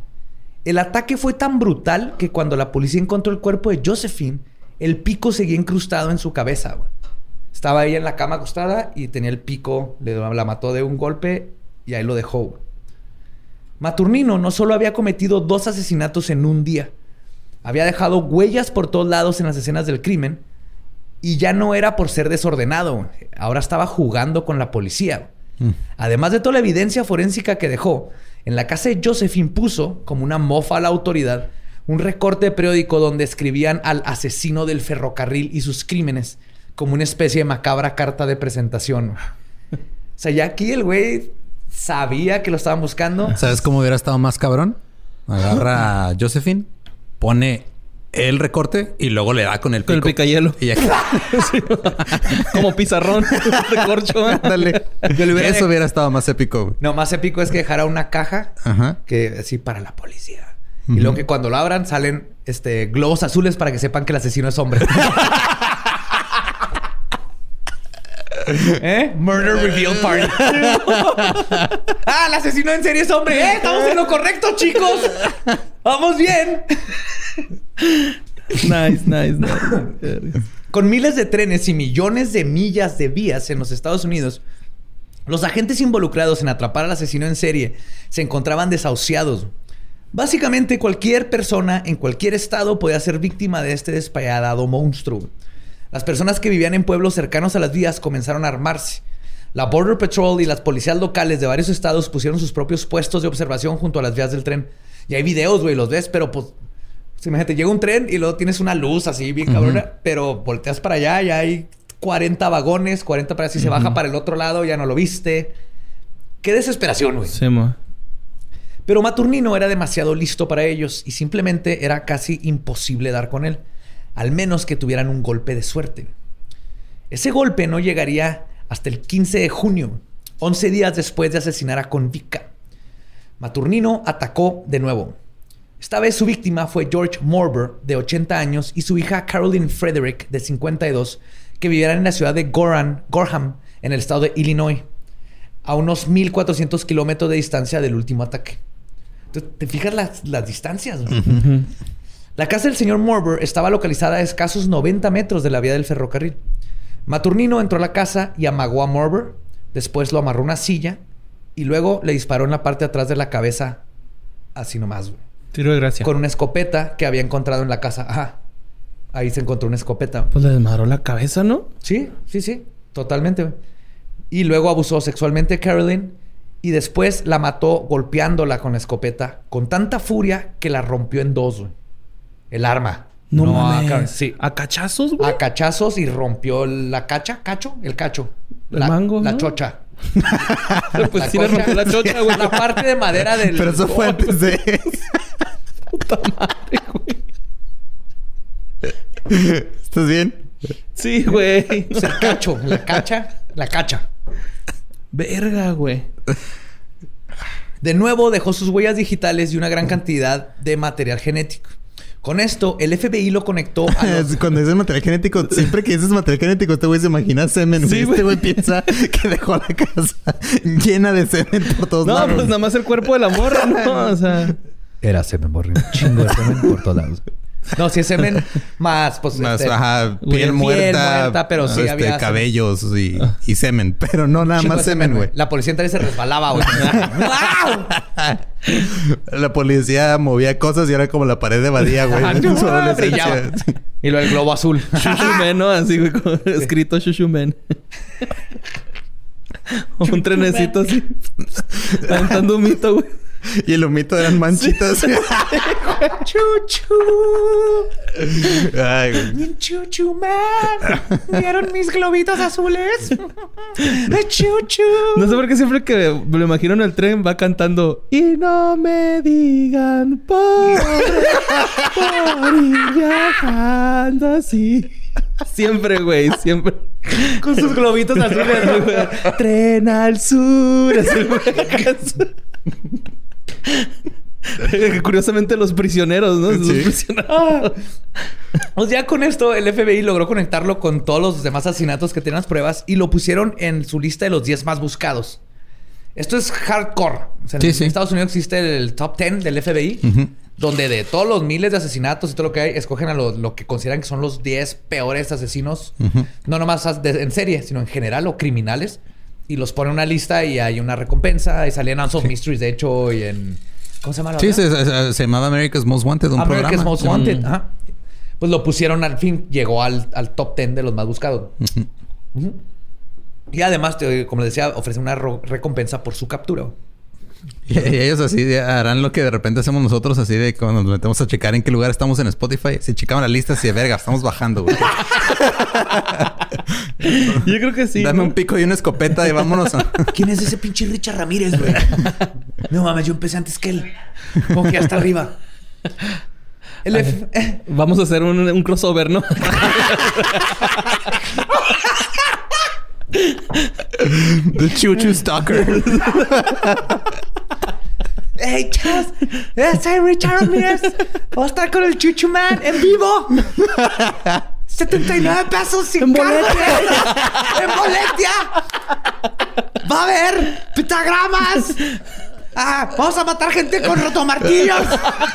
El ataque fue tan brutal que cuando la policía encontró el cuerpo de Josephine, el pico seguía incrustado en su cabeza, güey. Estaba ella en la cama acostada y tenía el pico, la mató de un golpe y ahí lo dejó, güey. Maturnino no solo había cometido 2 asesinatos en un día, había dejado huellas por todos lados en las escenas del crimen y ya no era por ser desordenado, güey. Ahora estaba jugando con la policía, güey. Además de toda la evidencia forénsica que dejó, en la casa de Josephine puso, como una mofa a la autoridad, un recorte de periódico donde escribían al asesino del ferrocarril y sus crímenes como una especie de macabra carta de presentación. O sea, ya aquí el güey sabía que lo estaban buscando. ¿Sabes cómo hubiera estado más cabrón? Agarra a Josephine, pone el recorte y luego le da con el pico. Con el picayelo. Y ya. Sí. Como pizarrón de corcho. Ándale. Eso hubiera estado más épico, güey. No, más épico es que dejara una caja que así para la policía. Y luego que cuando lo abran salen globos azules para que sepan que el asesino es hombre. Murder Reveal Party. El asesino en serie es hombre. Estamos en lo correcto, chicos. Vamos bien. Nice. Con miles de trenes y millones de millas de vías en los Estados Unidos, los agentes involucrados en atrapar al asesino en serie se encontraban desahuciados. Básicamente, cualquier persona en cualquier estado podía ser víctima de este despiadado monstruo. Las personas que vivían en pueblos cercanos a las vías comenzaron a armarse. La Border Patrol y las policías locales de varios estados pusieron sus propios puestos de observación junto a las vías del tren. Y hay videos, güey, los ves, pero pues... Imagínate, llega un tren y luego tienes una luz así bien cabrona, pero volteas para allá y hay 40 vagones, 40 para allá. Si se baja para el otro lado, ya no lo viste. Qué desesperación, güey. Sí, mo. Pero Maturnino era demasiado listo para ellos y simplemente era casi imposible dar con él, al menos que tuvieran un golpe de suerte. Ese golpe no llegaría hasta el 15 de junio, 11 días después de asesinar a Konvicka. Maturnino atacó de nuevo. Esta vez su víctima fue George Morber, de 80 años, y su hija Caroline Frederick, de 52, que vivían en la ciudad de Gorham, en el estado de Illinois, a unos 1,400 kilómetros de distancia del último ataque. Entonces, ¿te fijas las distancias? La casa del señor Morber estaba localizada a escasos 90 metros de la vía del ferrocarril. Maturnino entró a la casa y amagó a Morber. Después lo amarró a una silla y luego le disparó en la parte de atrás de la cabeza Así nomás, güey. Tiro de gracia. Con una escopeta que había encontrado en la casa. Ajá. Ahí se encontró una escopeta. Pues le desmadró la cabeza, ¿no? Sí. Totalmente, güey. Y luego abusó sexualmente de Carolyn. Y después la mató golpeándola con la escopeta. Con tanta furia que la rompió en dos, güey. El arma. No mames. Sí. ¿A cachazos, güey? A cachazos y rompió la cacha. ¿Cacho? El cacho. El mango, La ¿no? chocha. Pues sí le rompió la chocha, güey. La parte de madera del... Pero eso fue antes de... Puta madre, güey. ¿Estás bien? Sí, güey. O sea, el cacho. La cacha. Verga, güey. De nuevo dejó sus huellas digitales y una gran cantidad de material genético. Con esto, el FBI lo conectó a los... Cuando dices material genético, siempre que dices material genético, este güey se imagina semen. Sí, Sí, este güey piensa que dejó la casa llena de semen por todos lados. No, pues nada más el cuerpo de la morra, ¿no? O sea... Era semen, borre. Un chingo de semen por todos lados. No, sí es semen más, pues... Más, ajá, piel muerta, pero sí había... cabellos y semen. Pero no nada Chingo más de semen, güey. La policía entraba y se resbalaba, güey. La policía movía cosas y era como la pared de Badía, güey. En su adolescencia. Brillaba. Y luego el globo azul. Shushumen, ¿no? Así, güey, escrito Shushumen. Un trenecito así. Aventando un mito, güey. Y el humito eran manchitas. Chuchu. Ay, güey. Chuchu man. ¿Vieron mis globitos azules? Chuchu. No sé por qué siempre que me lo imagino en el tren va cantando y no me digan pobre por ir viajando así. Siempre, güey, siempre. Con sus globitos azules, güey. Tren al sur. Así, güey. Curiosamente los prisioneros, ¿no? Sí. Los prisioneros. O sea, con esto el FBI logró conectarlo con todos los demás asesinatos que tenían las pruebas y lo pusieron en su lista de los 10 más buscados. Esto es hardcore. O sea, Sí, en sí. Estados Unidos existe el top 10 del FBI, donde de todos los miles de asesinatos y todo lo que hay, escogen a lo que consideran que son los 10 peores asesinos. No nomás en serie, sino en general o criminales. Y los ponen en una lista y hay una recompensa. Y salían en Unsolved Mysteries, de hecho, y en... ¿Cómo se llama la Sí, otra? se llamaba America's Most Wanted, un America's programa. Most Wanted. Ajá. Pues lo pusieron al fin. Llegó al top 10 de los más buscados. Y además, como les decía, ofrece una recompensa por su captura. Y ellos así harán lo que de repente hacemos nosotros, así de cuando nos metemos a checar en qué lugar estamos en Spotify. Si checaban la lista, así de verga, estamos bajando, güey. Yo creo que sí. Dame ¿no? un pico y una escopeta y vámonos. ¿Quién es ese pinche Richard Ramírez, güey? No mames, yo empecé antes que él. Como que hasta arriba. Vamos a hacer un crossover, ¿no? The Choo-Choo Stalker. Hey, Chas. Soy Richard Ramírez. Voy a estar con el Chuchu Man en vivo. 79 pesos sin cargo. ¡En boletia! ¡Va a haber pentagramas! ¡Vamos a matar gente con rotomartillos!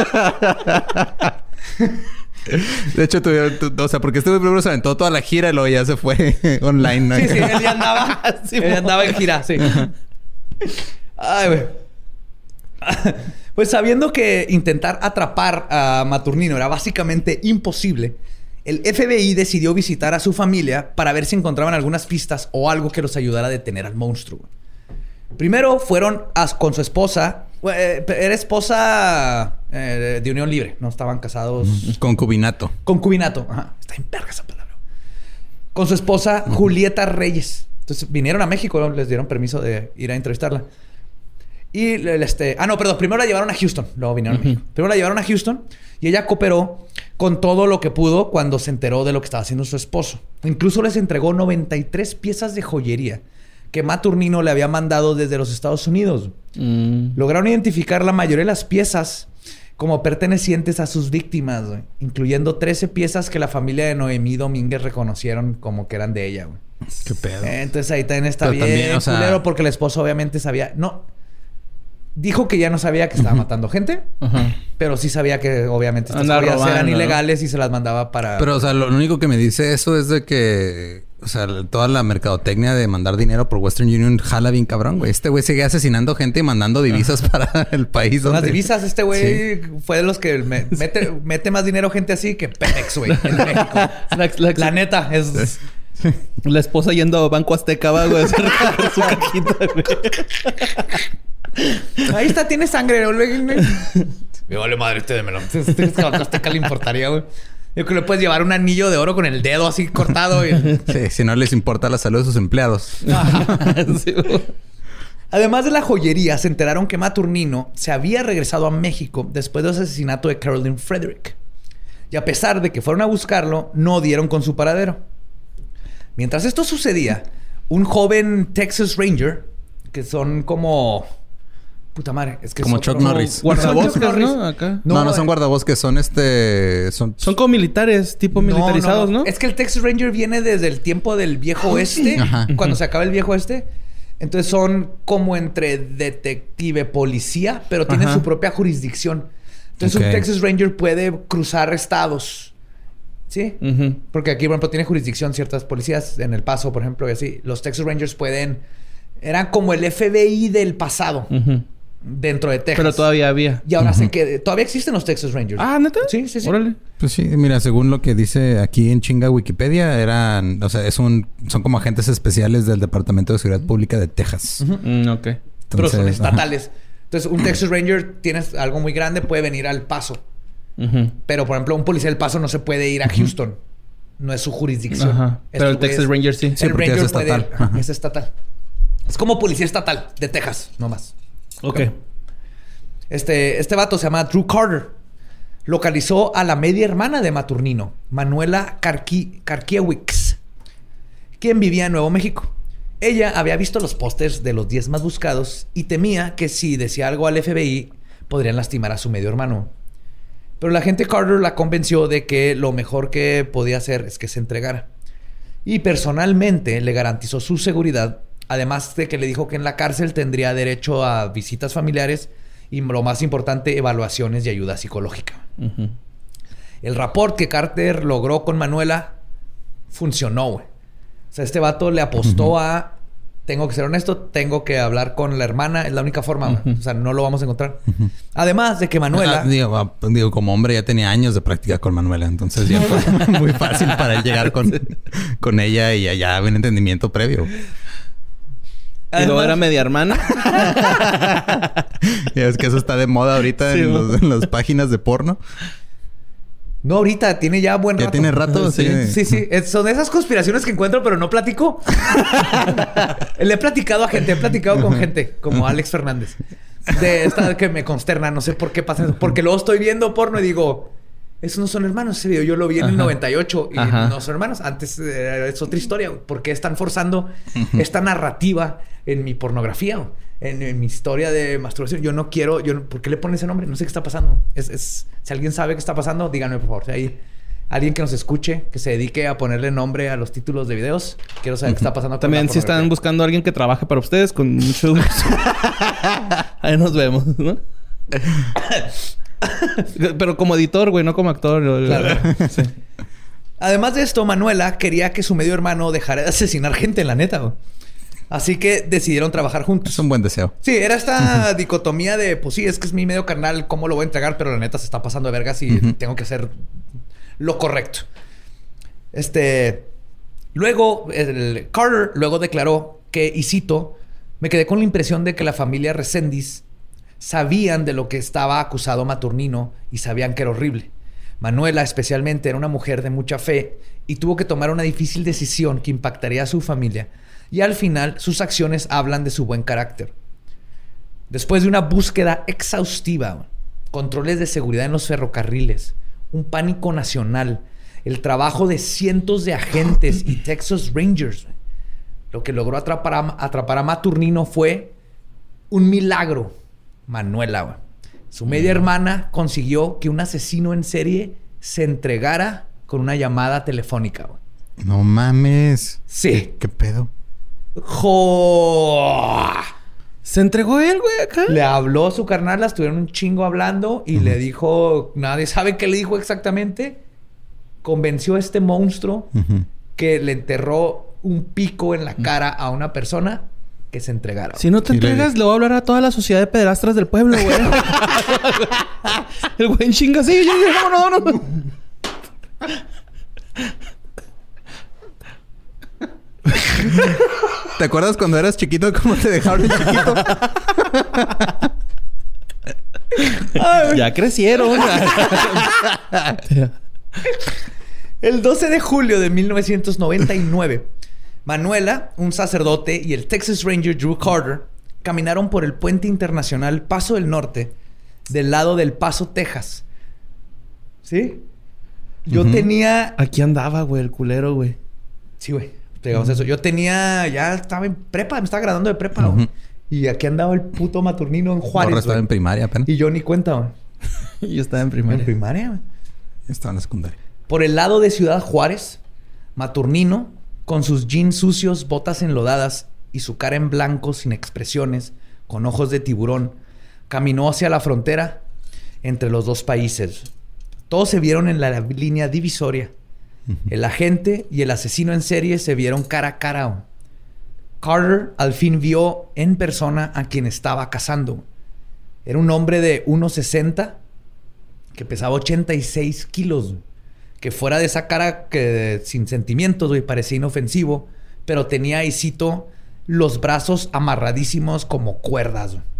De hecho, o sea, porque este güey primero se aventó toda la gira y luego ya se fue online, ¿no? Sí, él ya andaba. Él andaba en gira, sí. Ay, güey. Pues sabiendo que intentar atrapar a Maturnino era básicamente imposible, el FBI decidió visitar a su familia para ver si encontraban algunas pistas o algo que los ayudara a detener al monstruo. Primero fueron con su esposa. Era esposa de unión libre. No estaban casados. Concubinato. Concubinato. Ajá. Está en verga esa palabra. Con su esposa Julieta Reyes. Entonces vinieron a México. Les dieron permiso de ir a entrevistarla. Y primero la llevaron a Houston. Luego vinieron a México. Primero la llevaron a Houston y ella cooperó con todo lo que pudo cuando se enteró de lo que estaba haciendo su esposo. Incluso les entregó 93 piezas de joyería que Maturnino le había mandado desde los Estados Unidos. Lograron identificar la mayoría de las piezas como pertenecientes a sus víctimas, güey, incluyendo 13 piezas que la familia de Noemí Domínguez reconocieron como que eran de ella, güey. Qué pedo. Entonces ahí también está Pero bien también, o sea... culero, porque el esposo obviamente sabía... No. Dijo que ya no sabía que estaba matando gente, pero sí sabía que obviamente estas joyas eran ilegales y se las mandaba para... Pero, o sea, lo único que me dice eso es de que O sea, toda la mercadotecnia de mandar dinero por Western Union jala bien cabrón, güey. Este güey sigue asesinando gente y mandando divisas para el país. Son las divisas. Este güey fue de los que mete más dinero gente así que Pemex, güey, en México. La neta, es... La esposa yendo a Banco Azteca, va, güey, a hacer su cajita, güey. Ahí está, tiene sangre. Me vale madre, démelo. A Banco Azteca le importaría, güey. Yo creo que le puedes llevar un anillo de oro con el dedo así cortado. Sí, si no les importa la salud de sus empleados. Sí. Además de la joyería, se enteraron que Maturnino se había regresado a México después del asesinato de Carolyn Frederick. Y a pesar de que fueron a buscarlo, no dieron con su paradero. Mientras esto sucedía, un joven Texas Ranger, que son como... Puta madre, es que como son Chuck Norris. Guardabosques, ¿no? Acá. No son guardabosques, son Son como militares, tipo militarizados, ¿no? Es que el Texas Ranger viene desde el tiempo del viejo oeste, cuando se acaba el viejo oeste. Entonces son como entre detective, policía, pero tienen su propia jurisdicción. Entonces un Texas Ranger puede cruzar estados. ¿Sí? Porque aquí, por ejemplo, tiene jurisdicción ciertas policías. En El Paso, por ejemplo, y así. Los Texas Rangers pueden... Eran como el FBI del pasado. Dentro de Texas. Pero todavía había. Y ahora todavía existen los Texas Rangers. Ah, ¿neta? Sí. Órale. Pues sí, mira, según lo que dice aquí en chinga Wikipedia, eran... O sea, son como agentes especiales del Departamento de Seguridad Pública de Texas. Ok. Entonces, pero son estatales. Entonces, un Texas Ranger, tienes algo muy grande, puede venir al Paso. Pero, por ejemplo, un policía del Paso no se puede ir a Houston. No es su jurisdicción. Pero el Texas Ranger sí. Sí, porque es estatal. Es estatal. Es como policía estatal de Texas, nomás. Ok. Este vato se llama Drew Carter. Localizó a la media hermana de Maturnino, Manuela Karkiewicz, quien vivía en Nuevo México. Ella había visto los pósters de los 10 más buscados y temía que si decía algo al FBI, podrían lastimar a su medio hermano. Pero la agente Carter la convenció de que lo mejor que podía hacer es que se entregara. Y personalmente le garantizó su seguridad. Además de que le dijo que en la cárcel tendría derecho a visitas familiares y, lo más importante, evaluaciones y ayuda psicológica. El rapport que Carter logró con Manuela funcionó, güey. O sea, este vato le apostó a... Tengo que ser honesto, tengo que hablar con la hermana. Es la única forma, güey. O sea, no lo vamos a encontrar. Además de que Manuela... Digo, como hombre ya tenía años de práctica con Manuela. Entonces ya fue muy fácil para él llegar con ella y ya había un entendimiento previo. ¿Y no era media hermana? Ya es que eso está de moda ahorita en las páginas de porno. No, ahorita. Tiene ya buen rato. ¿Ya tiene rato? Sí. Son esas conspiraciones que encuentro, pero no platico. Le he platicado a gente. He platicado con gente. Como Alex Fernández. De esta que me consterna. No sé por qué pasa eso. Porque luego estoy viendo porno y digo... Esos no son hermanos. Ese video yo lo vi en el 98 y no son hermanos. Antes es otra historia. ¿Por qué están forzando esta narrativa en mi pornografía? En mi historia de masturbación. Yo no quiero... ¿Por qué le ponen ese nombre? No sé qué está pasando. Si alguien sabe qué está pasando, díganme, por favor. Si hay alguien que nos escuche, que se dedique a ponerle nombre a los títulos de videos, quiero saber qué está pasando con también, si están buscando a alguien que trabaje para ustedes, con mucho gusto. Ahí nos vemos, ¿no? Pero como editor, güey, no como actor. Claro. Sí. Además de esto, Manuela quería que su medio hermano dejara de asesinar gente, en la neta, güey. Así que decidieron trabajar juntos. Es un buen deseo. Sí, era esta dicotomía de... Pues sí, es que es mi medio carnal. ¿Cómo lo voy a entregar? Pero la neta se está pasando de vergas y tengo que hacer lo correcto. Luego, Carter luego declaró que, y cito... Me quedé con la impresión de que la familia Reséndiz sabían de lo que estaba acusado Maturnino y sabían que era horrible. Manuela, especialmente, era una mujer de mucha fe y tuvo que tomar una difícil decisión que impactaría a su familia. Y al final, sus acciones hablan de su buen carácter. Después de una búsqueda exhaustiva, controles de seguridad en los ferrocarriles, un pánico nacional, el trabajo de cientos de agentes y Texas Rangers, lo que logró atrapar a Maturnino fue un milagro. Manuela, güey. Su media hermana consiguió que un asesino en serie se entregara con una llamada telefónica, güey. No mames. Sí. ¿Qué pedo? ¿Se entregó él, güey, acá? Le habló a su carnal, estuvieron un chingo hablando y le dijo... Nadie sabe qué le dijo exactamente. Convenció a este monstruo que le enterró un pico en la cara a una persona que se entregara. Si no te entregas, le voy a hablar a toda la sociedad de pederastras del pueblo, güey. El güey en chinga, sí, vámonos. ¿Te acuerdas cuando eras chiquito cómo te dejaron de chiquito? Ya crecieron. El 12 de julio de 1999, Manuela, un sacerdote, y el Texas Ranger Drew Carter caminaron por el puente internacional Paso del Norte del lado del Paso, Texas. ¿Sí? Yo tenía... Aquí andaba, güey, el culero, güey. Sí, güey. Digamos eso. Yo tenía... Ya estaba en prepa. Me estaba graduando de prepa, güey. Y aquí andaba el puto Maturnino en Juárez, Estaba en primaria apenas. Y yo ni cuenta, güey. Yo estaba en primaria. En primaria, güey. Estaba en la secundaria. Por el lado de Ciudad Juárez, Maturnino, con sus jeans sucios, botas enlodadas y su cara en blanco sin expresiones, con ojos de tiburón, caminó hacia la frontera entre los dos países. Todos se vieron en la línea divisoria. El agente y el asesino en serie se vieron cara a cara. Carter al fin vio en persona a quien estaba cazando. Era un hombre de 1.60 que pesaba 86 kilos. Que fuera de esa cara que sin sentimientos, güey, parecía inofensivo, pero tenía ahí, cito, los brazos amarradísimos como cuerdas. Güey.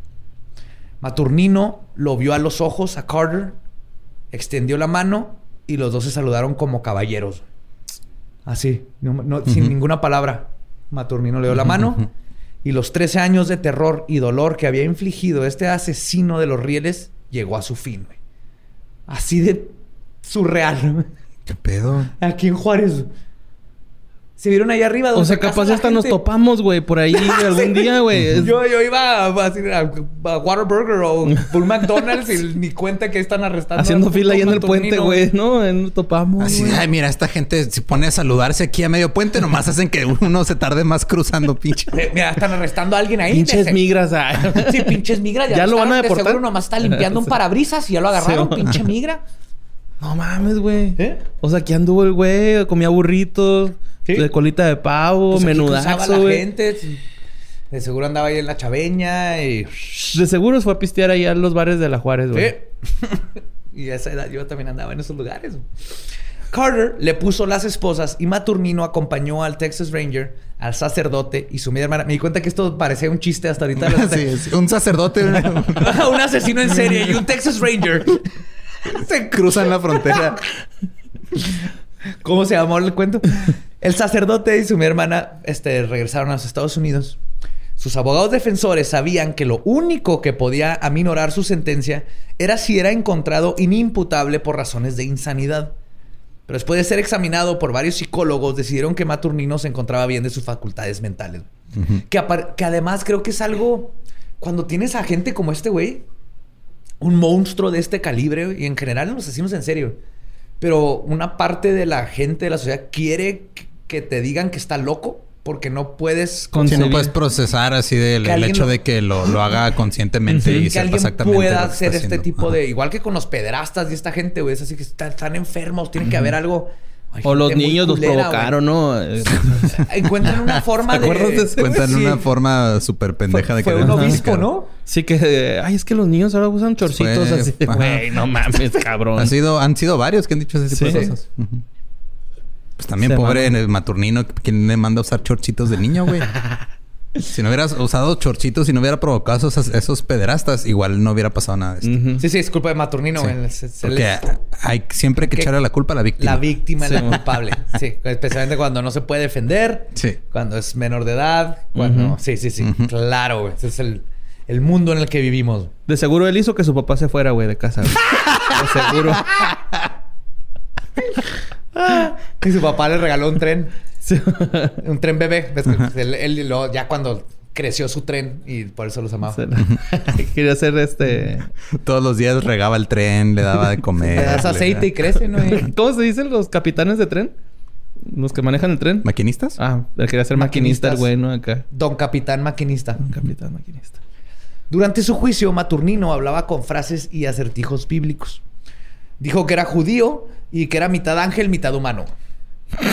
Maturnino lo vio a los ojos a Carter, extendió la mano y los dos se saludaron como caballeros. Así, sin ninguna palabra. Maturnino le dio la mano y los 13 años de terror y dolor que había infligido este asesino de los rieles llegó a su fin. Güey. Así de surreal. ¿Qué pedo? Aquí en Juárez. Se vieron ahí arriba. Donde o sea, capaz hasta nos topamos, güey, por ahí algún día, güey. Yo iba a Whataburger o por McDonald's y ni cuenta que están arrestando. Haciendo fila ahí en el puente, güey, ¿no? Nos topamos. Así, ay, mira, esta gente se pone a saludarse aquí a medio puente. Nomás hacen que uno se tarde más cruzando, pinche. Mira, están arrestando a alguien ahí. Pinches migras. Sí, pinches migras. Ya lo van a deportar. Seguro nomás está limpiando un parabrisas y ya lo agarraron, sí, pinche migra. No mames, güey. O sea, aquí anduvo el güey, comía burritos, ¿sí? De colita de pavo, pues menudazo, güey. Gente. De seguro andaba ahí en la Chaveña y... De seguro fue a pistear ahí a los bares de la Juárez, güey. Sí. Y a esa edad yo también andaba en esos lugares. Carter le puso las esposas y Maturnino acompañó al Texas Ranger, al sacerdote y su media hermana. Me di cuenta que esto parecía un chiste hasta ahorita. Sí. Un sacerdote. Un asesino en serie y un Texas Ranger. Se cruzan la frontera. ¿Cómo se llamó el cuento? El sacerdote y su hermana regresaron a los Estados Unidos. Sus abogados defensores sabían que lo único que podía aminorar su sentencia era si era encontrado inimputable por razones de insanidad. Pero después de ser examinado por varios psicólogos, decidieron que Maturnino se encontraba bien de sus facultades mentales. Que además creo que es algo... Cuando tienes a gente como este güey... Un monstruo de este calibre y en general los asesinos en serio. Pero una parte de la gente de la sociedad quiere que te digan que está loco porque no puedes... Si no puedes procesar así del hecho de que lo haga conscientemente y sepa exactamente pueda hacer este tipo de... Igual que con los pederastas y esta gente, güey. Es así que están enfermos. Tiene que haber algo... O los niños los provocaron, ¿no? Encuentran una forma de... Encuentran una forma súper pendeja de que... Fue un obispo, ¿no? Sí que... Ay, es que los niños ahora usan chorcitos así. Güey, no mames, cabrón. Han sido varios que han dicho ese tipo de cosas. Pues también pobre Maturnino. ¿Quién le manda a usar chorcitos de niño, güey? Si no hubieras usado chorchitos y no hubiera provocado esos pederastas, igual no hubiera pasado nada de esto. Sí, es culpa de Maturnino. Sí. Porque hay siempre que echarle la culpa a la víctima. La víctima es la culpable. Sí, especialmente cuando no se puede defender. Sí. Cuando es menor de edad. Cuando... Sí. Claro, güey. Ese es el mundo en el que vivimos. De seguro él hizo que su papá se fuera, güey, de casa. Güey. De seguro. Y su papá le regaló un tren. Sí. Un tren bebé. Él ya cuando creció su tren y por eso los amaba. Quería hacer Todos los días regaba el tren, le daba de comer. Le das aceite y crece, ¿no? ¿Cómo se dicen los capitanes de tren? Los que manejan el tren. ¿Maquinistas? Ah, él quería ser maquinista, el güey, ¿no? Acá. Don Capitán Maquinista. Don Capitán Maquinista. Durante su juicio, Maturnino hablaba con frases y acertijos bíblicos. Dijo que era judío y que era mitad ángel, mitad humano.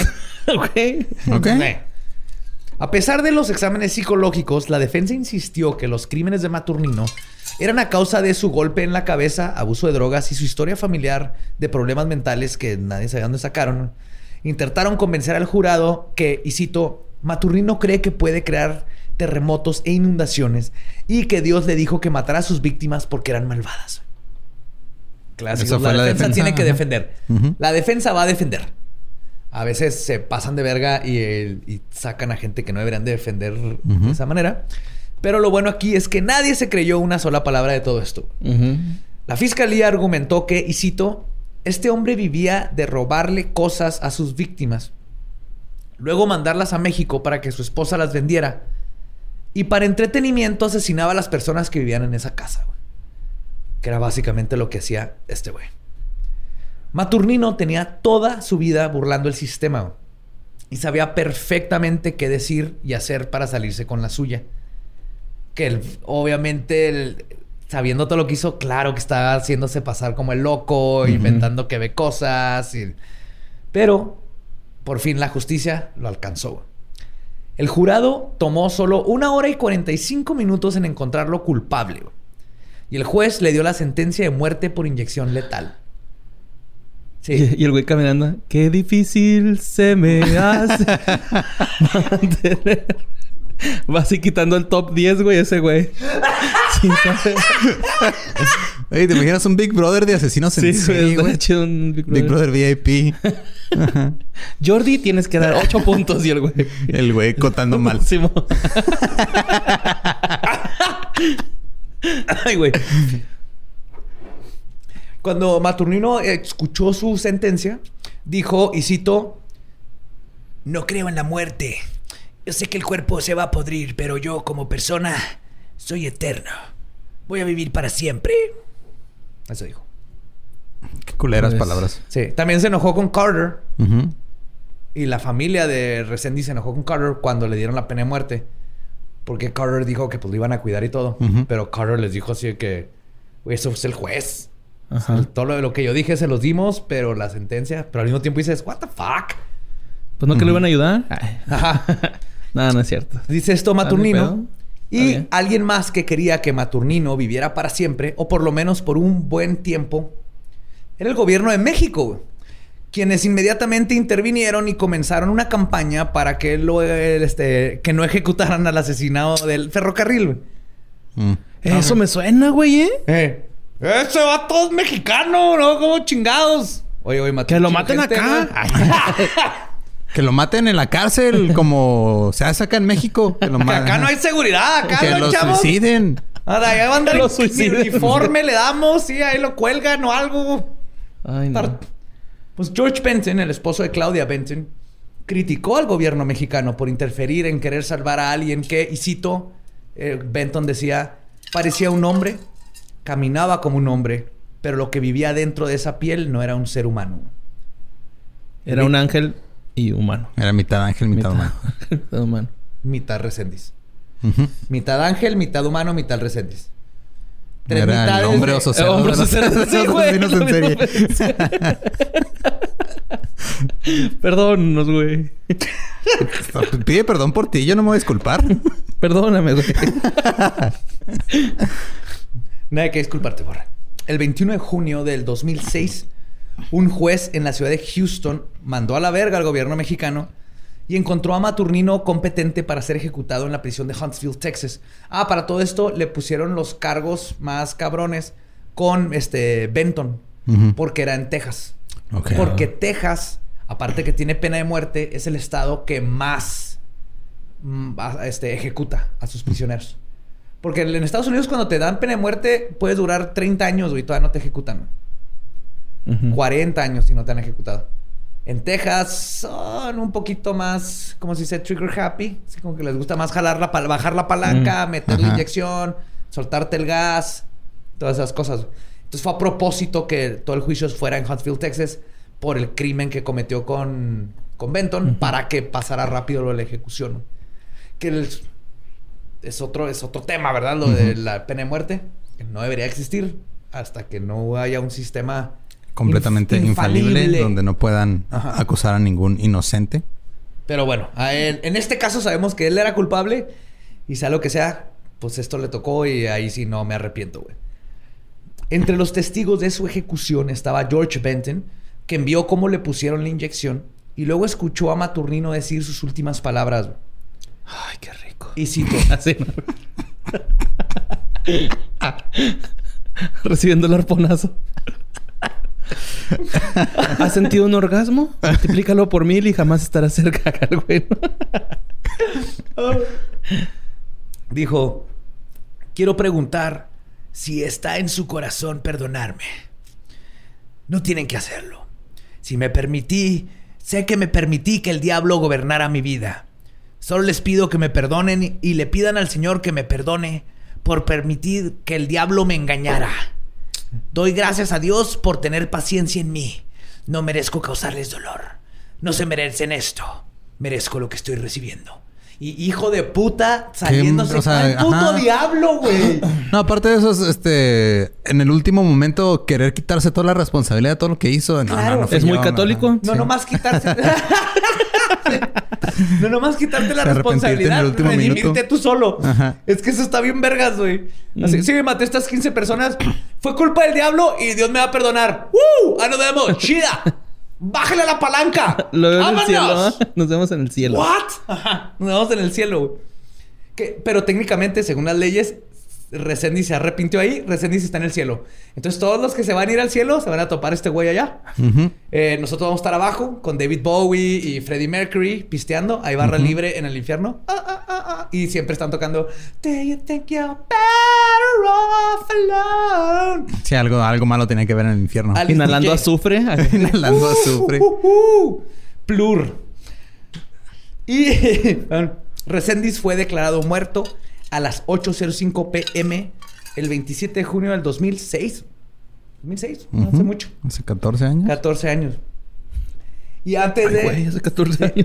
Ok. A pesar de los exámenes psicológicos, la defensa insistió que los crímenes de Maturnino eran a causa de su golpe en la cabeza, abuso de drogas y su historia familiar de problemas mentales que nadie sabía dónde sacaron. Intentaron convencer al jurado que, y cito, Maturnino cree que puede crear terremotos e inundaciones y que Dios le dijo que matara a sus víctimas porque eran malvadas. Clásico. La defensa tiene que defender. La defensa va a defender. A veces se pasan de verga y sacan a gente que no deberían de defender de esa manera. Pero lo bueno aquí es que nadie se creyó una sola palabra de todo esto. La fiscalía argumentó que, y cito, este hombre vivía de robarle cosas a sus víctimas, luego mandarlas a México para que su esposa las vendiera y para entretenimiento asesinaba a las personas que vivían en esa casa, güey. Que era básicamente lo que hacía este güey. Maturnino tenía toda su vida burlando el sistema, güey, y sabía perfectamente qué decir y hacer para salirse con la suya. Que obviamente, sabiendo todo lo que hizo, claro que estaba haciéndose pasar como el loco, inventando que ve cosas. Pero, por fin, la justicia lo alcanzó. El jurado tomó solo 1 hora y 45 minutos en encontrarlo culpable. Y el juez le dio la sentencia de muerte por inyección letal. Sí. Y el güey caminando. Qué difícil se me hace mantener... Va así quitando el top 10, güey, ese güey. Sí, Oye, ¿te imaginas un Big Brother de asesinos en serie, güey? Un Big Brother VIP. Jordi, tienes que dar 8 puntos y el güey. El güey contando mal. Ay, güey. Cuando Maturnino escuchó su sentencia, dijo, y cito, no creo en la muerte. Yo sé que el cuerpo se va a podrir, pero yo como persona soy eterno. Voy a vivir para siempre. Eso dijo. Qué culeras palabras. Sí. También se enojó con Carter. Y la familia de Resendiz se enojó con Carter cuando le dieron la pena de muerte. Porque Carter dijo que pues lo iban a cuidar y todo. Pero Carter les dijo así de que... Güey, eso es el juez. O sea, todo lo que yo dije se los dimos, pero la sentencia... Pero al mismo tiempo dices, what the fuck? Pues no que le iban a ayudar. Ajá. No es cierto. Dice esto Maturnino. Y alguien más que quería que Maturnino viviera para siempre, o por lo menos por un buen tiempo, era el gobierno de México, güey, quienes inmediatamente intervinieron y comenzaron una campaña para que que no ejecutaran al asesinado del ferrocarril, güey. Eso me suena, güey, Ese vato es mexicano, ¿no? Como chingados. Oye, que lo maten acá. Que lo maten en la cárcel, como se hace acá en México. Que lo acá no hay seguridad, acá que lo suiciden. Ahí van a dar el uniforme, le damos, sí, ahí lo cuelgan o algo. Ay, no. Pues George Benton, el esposo de Claudia Benton, criticó al gobierno mexicano por interferir en querer salvar a alguien que, y cito, Benton decía, parecía un hombre, caminaba como un hombre, pero lo que vivía dentro de esa piel no era un ser humano. Era un ángel y humano. Era mitad ángel, mitad humano. Mitad humano. Mitad Resendiz. Mitad ángel, mitad humano, mitad Resendiz. Tres mitades. Hombre oso cerdo. Hombre oso cerdo. Sí, güey. Perdónanos, güey. Pide perdón por ti. Yo no me voy a disculpar. Perdóname, güey. No hay que disculparte, porra. El 21 de junio del 2006... un juez en la ciudad de Houston mandó a la verga al gobierno mexicano y encontró a Maturnino competente para ser ejecutado en la prisión de Huntsville, Texas. Para todo esto le pusieron los cargos más cabrones con Benton, porque era en Texas. Okay. Porque Texas, aparte que tiene pena de muerte, es el estado que más ejecuta a sus prisioneros. Porque en Estados Unidos cuando te dan pena de muerte puedes durar 30 años y todavía no te ejecutan. 40 años si no te han ejecutado. En Texas son un poquito más, como se dice, trigger happy. Así como que les gusta más bajar la palanca, meter la inyección, soltarte el gas, todas esas cosas. Entonces fue a propósito que todo el juicio fuera en Huntsville, Texas, por el crimen que cometió con Benton, para que pasara rápido lo de la ejecución. Que es otro tema, ¿verdad? Lo de la pena de muerte, que no debería existir hasta que no haya un sistema... completamente infalible, donde no puedan acusar a ningún inocente. Pero bueno, a él, en este caso sabemos que él era culpable y sea lo que sea, pues esto le tocó y ahí sí no me arrepiento, güey. Entre los testigos de su ejecución estaba George Benton, que envió cómo le pusieron la inyección y luego escuchó a Maturnino decir sus últimas palabras, güey. Ay, qué rico. Y cito. Así, ¿no? Recibiendo el arponazo. ¿Has sentido un orgasmo? Multiplícalo por 1000 y jamás estarás cerca, güey. Dijo, quiero preguntar si está en su corazón perdonarme. No tienen que hacerlo. Sé que me permití que el diablo gobernara mi vida. Solo les pido que me perdonen y le pidan al Señor que me perdone por permitir que el diablo me engañara. Doy gracias a Dios por tener paciencia en mí. No merezco causarles dolor. No se merecen esto. Merezco lo que estoy recibiendo. Y hijo de puta saliéndose con el puto diablo, güey. No, aparte de eso, en el último momento querer quitarse toda la responsabilidad de todo lo que hizo. Claro. ¿Es muy católico? No, nomás quitarse... No nomás quitarte la responsabilidad, redimirte tú solo. Ajá. Es que eso está bien vergas, güey. Así, sí, me maté a estas 15 personas. Fue culpa del diablo y Dios me va a perdonar. ¡Ah, nos vemos! ¡Chida! ¡Bájale a la palanca! Lo veo en el cielo, ¿eh? Nos vemos en el cielo. ¿What? Ajá. Nos vemos en el cielo, güey. Pero técnicamente, según las leyes, Reséndiz se arrepintió ahí. Reséndiz está en el cielo. Entonces, todos los que se van a ir al cielo se van a topar a este güey allá. Uh-huh. Nosotros vamos a estar abajo con David Bowie y Freddie Mercury pisteando. Hay barra libre en el infierno. Y siempre están tocando Do you think you're better off alone? Sí, algo malo tenía que ver en el infierno. Inhalando azufre. Inhalando azufre. Plur. Y Reséndiz fue declarado muerto a las 8:05 p.m. el 27 de junio del 2006. ¿2006? No hace mucho. Hace 14 años. 14 años. Y antes de... Güey, hace 14 años.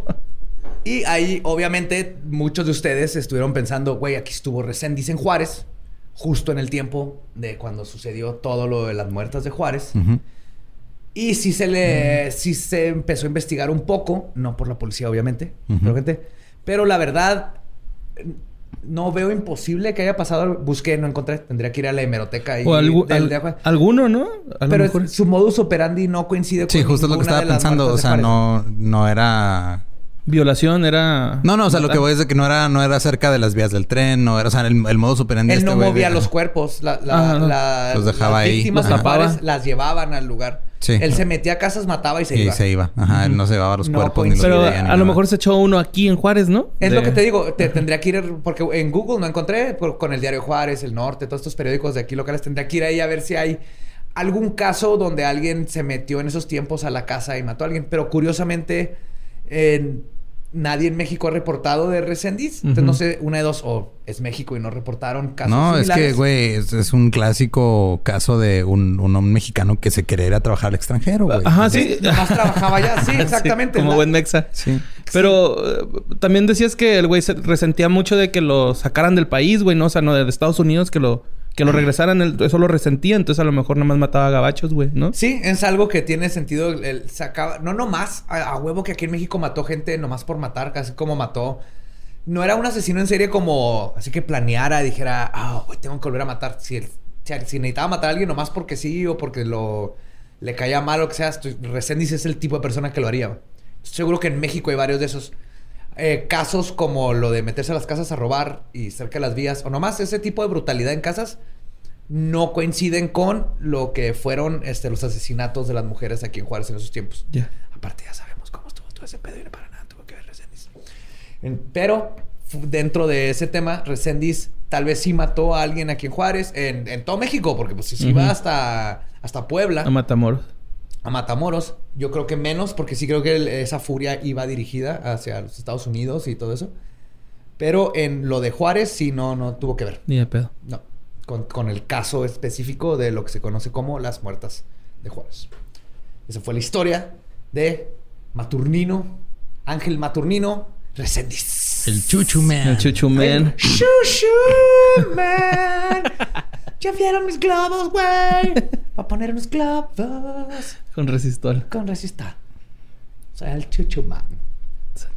Y ahí, obviamente, muchos de ustedes estuvieron pensando, güey, aquí estuvo Reséndiz en Juárez, justo en el tiempo de cuando sucedió todo lo de las muertas de Juárez. Uh-huh. Y sí se empezó a investigar un poco, no por la policía, obviamente, pero la verdad... No veo imposible que haya pasado. Busqué, no encontré. Tendría que ir a la hemeroteca. O alguno, ¿no? Pero su modus operandi no coincide con... Sí, justo es lo que estaba pensando. O sea, no era... Violación era... No, o sea, lo que voy es de que no era cerca de las vías del tren. No era... O sea, el modus operandi... Él no movía los cuerpos. Los dejaba las ahí. Víctimas Juárez las llevaban al lugar. Sí. Él se metía a casas, mataba y se iba. Y se iba. Ajá. Él no se llevaba los cuerpos ni los Pero videos, a lo mejor se echó uno aquí en Juárez, ¿no? Es lo que te digo. Tendría que ir... Porque en Google no encontré. Con el Diario Juárez, El Norte, todos estos periódicos de aquí locales. Tendría que ir ahí a ver si hay algún caso donde alguien se metió en esos tiempos a la casa y mató a alguien. Pero curiosamente... nadie en México ha reportado de Reséndiz. Entonces, no sé, una de dos, o es México y no reportaron casos similares. Es que, güey, es un clásico caso de un mexicano que se quería ir a trabajar al extranjero, güey. Ajá, sí. Nomás trabajaba allá. Sí, exactamente. Sí, como buen mexa. Sí. Pero también decías que el güey se resentía mucho de que lo sacaran del país, güey, ¿no? O sea, no de Estados Unidos, que lo regresaran. Eso lo resentía. Entonces, a lo mejor nada más mataba a gabachos, güey, ¿no? Sí, es algo que tiene sentido. Él sacaba... No nomás a huevo que aquí en México mató gente nomás por matar. Casi como mató... No era un asesino en serie como... Así que planeara, dijera... Hoy tengo que volver a matar. Si necesitaba matar a alguien nomás porque sí o porque le caía mal o que sea... Reséndiz es el tipo de persona que lo haría. Estoy seguro que en México hay varios de esos... casos como lo de meterse a las casas a robar y cerca de las vías, o nomás ese tipo de brutalidad en casas, no coinciden con lo que fueron los asesinatos de las mujeres aquí en Juárez en esos tiempos. Yeah. Aparte, ya sabemos cómo estuvo todo ese pedo y no para nada tuvo que ver Reséndiz. Pero dentro de ese tema, Reséndiz tal vez sí mató a alguien aquí en Juárez, en todo México, porque pues sí va hasta Puebla. A Matamoros. A Matamoros, yo creo que menos, porque sí creo que esa furia iba dirigida hacia los Estados Unidos y todo eso. Pero en lo de Juárez sí no tuvo que ver. Ni de pedo. No. Con el caso específico de lo que se conoce como las muertas de Juárez. Esa fue la historia de Ángel Maturnino Reséndiz. El Chuchu Man. El Chuchu Man. El Chuchu Man. ¿Ya vieron mis globos, güey? Para poner unos globos. Con resistol. Soy el Chuchu Man.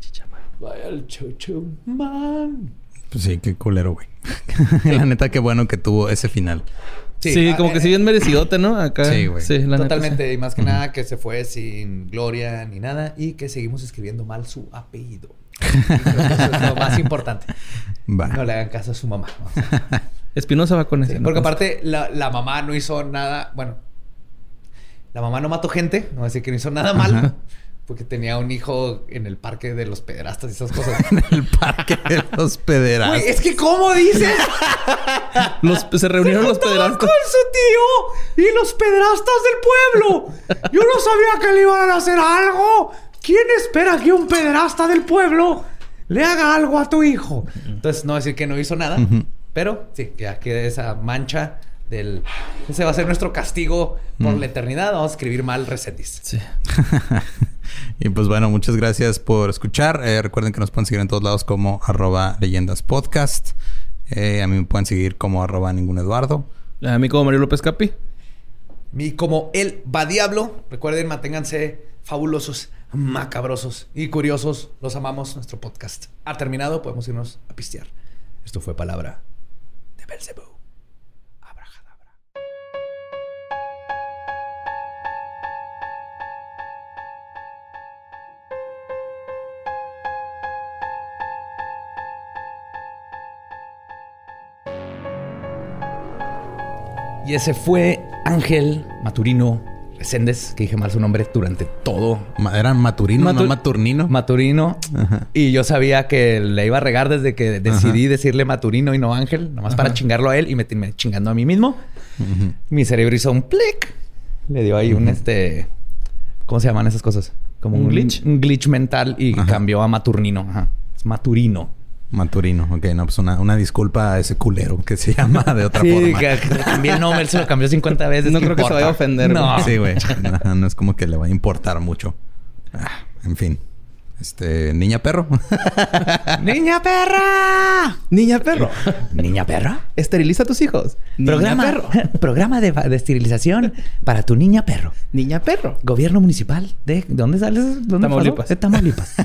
Vaya el Chocho Man. Pues sí, qué culero, güey. La neta, qué bueno que tuvo ese final. Sí, como que sí bien merecidote, ¿no? Acá. Sí, güey. Sí, la Totalmente. neta, sí. Y más que nada que se fue sin gloria ni nada. Y que seguimos escribiendo mal su apellido. Eso es lo más importante. Va. No le hagan caso a su mamá. Espinosa va con ese. Sí, porque aparte la mamá no hizo nada... Bueno, la mamá no mató gente. No voy a decir que no hizo nada mal. Porque tenía un hijo en el parque de los pederastas y esas cosas. En el parque de los pederastas. Güey, es que ¿cómo dices? Se reunieron los pederastas. Con su tío y los pederastas del pueblo. Yo no sabía que le iban a hacer algo. ¿Quién espera que un pederasta del pueblo le haga algo a tu hijo? Entonces, no decir que no hizo nada. Pero sí, ya queda esa mancha del... Ese va a ser nuestro castigo por la eternidad. Vamos a escribir mal Resendiz. Sí. Y pues bueno, muchas gracias por escuchar. Recuerden que nos pueden seguir en todos lados como @leyendaspodcast. A mí me pueden seguir como @ninguneduardo. A mí como Mario López Capi. Y como el va diablo. Recuerden, manténganse fabulosos, macabrosos y curiosos. Los amamos. Nuestro podcast ha terminado. Podemos irnos a pistear. Esto fue Palabra de Belzebú. Abracadabra. Y ese fue Ángel Maturino Reséndez, que dije mal su nombre durante todo. Era Maturino, no Maturnino. Maturino. Ajá. Y yo sabía que le iba a regar desde que decidí decirle Maturino y no Ángel, nomás para chingarlo a él y me chingando a mí mismo. Mi cerebro hizo un clic. Le dio ahí un ¿cómo se llaman esas cosas? Como ¿Un glitch? Un glitch mental y cambió a Maturnino. Ajá. Es Maturino. Maturino, ok. No, pues una disculpa a ese culero que se llama de otra forma. Que cambié el nombre, él se lo cambió 50 veces. No creo que se vaya a ofender. No. Sí, güey. No es como que le va a importar mucho. En fin. Niña perro. ¡Niña perra! Niña perro. ¿Niña perra? Esteriliza a tus hijos. Programa de esterilización para tu niña perro. Niña perro. Gobierno municipal de... ¿Dónde sales? ¿Dónde Tamaulipas. pasó? De Tamaulipas.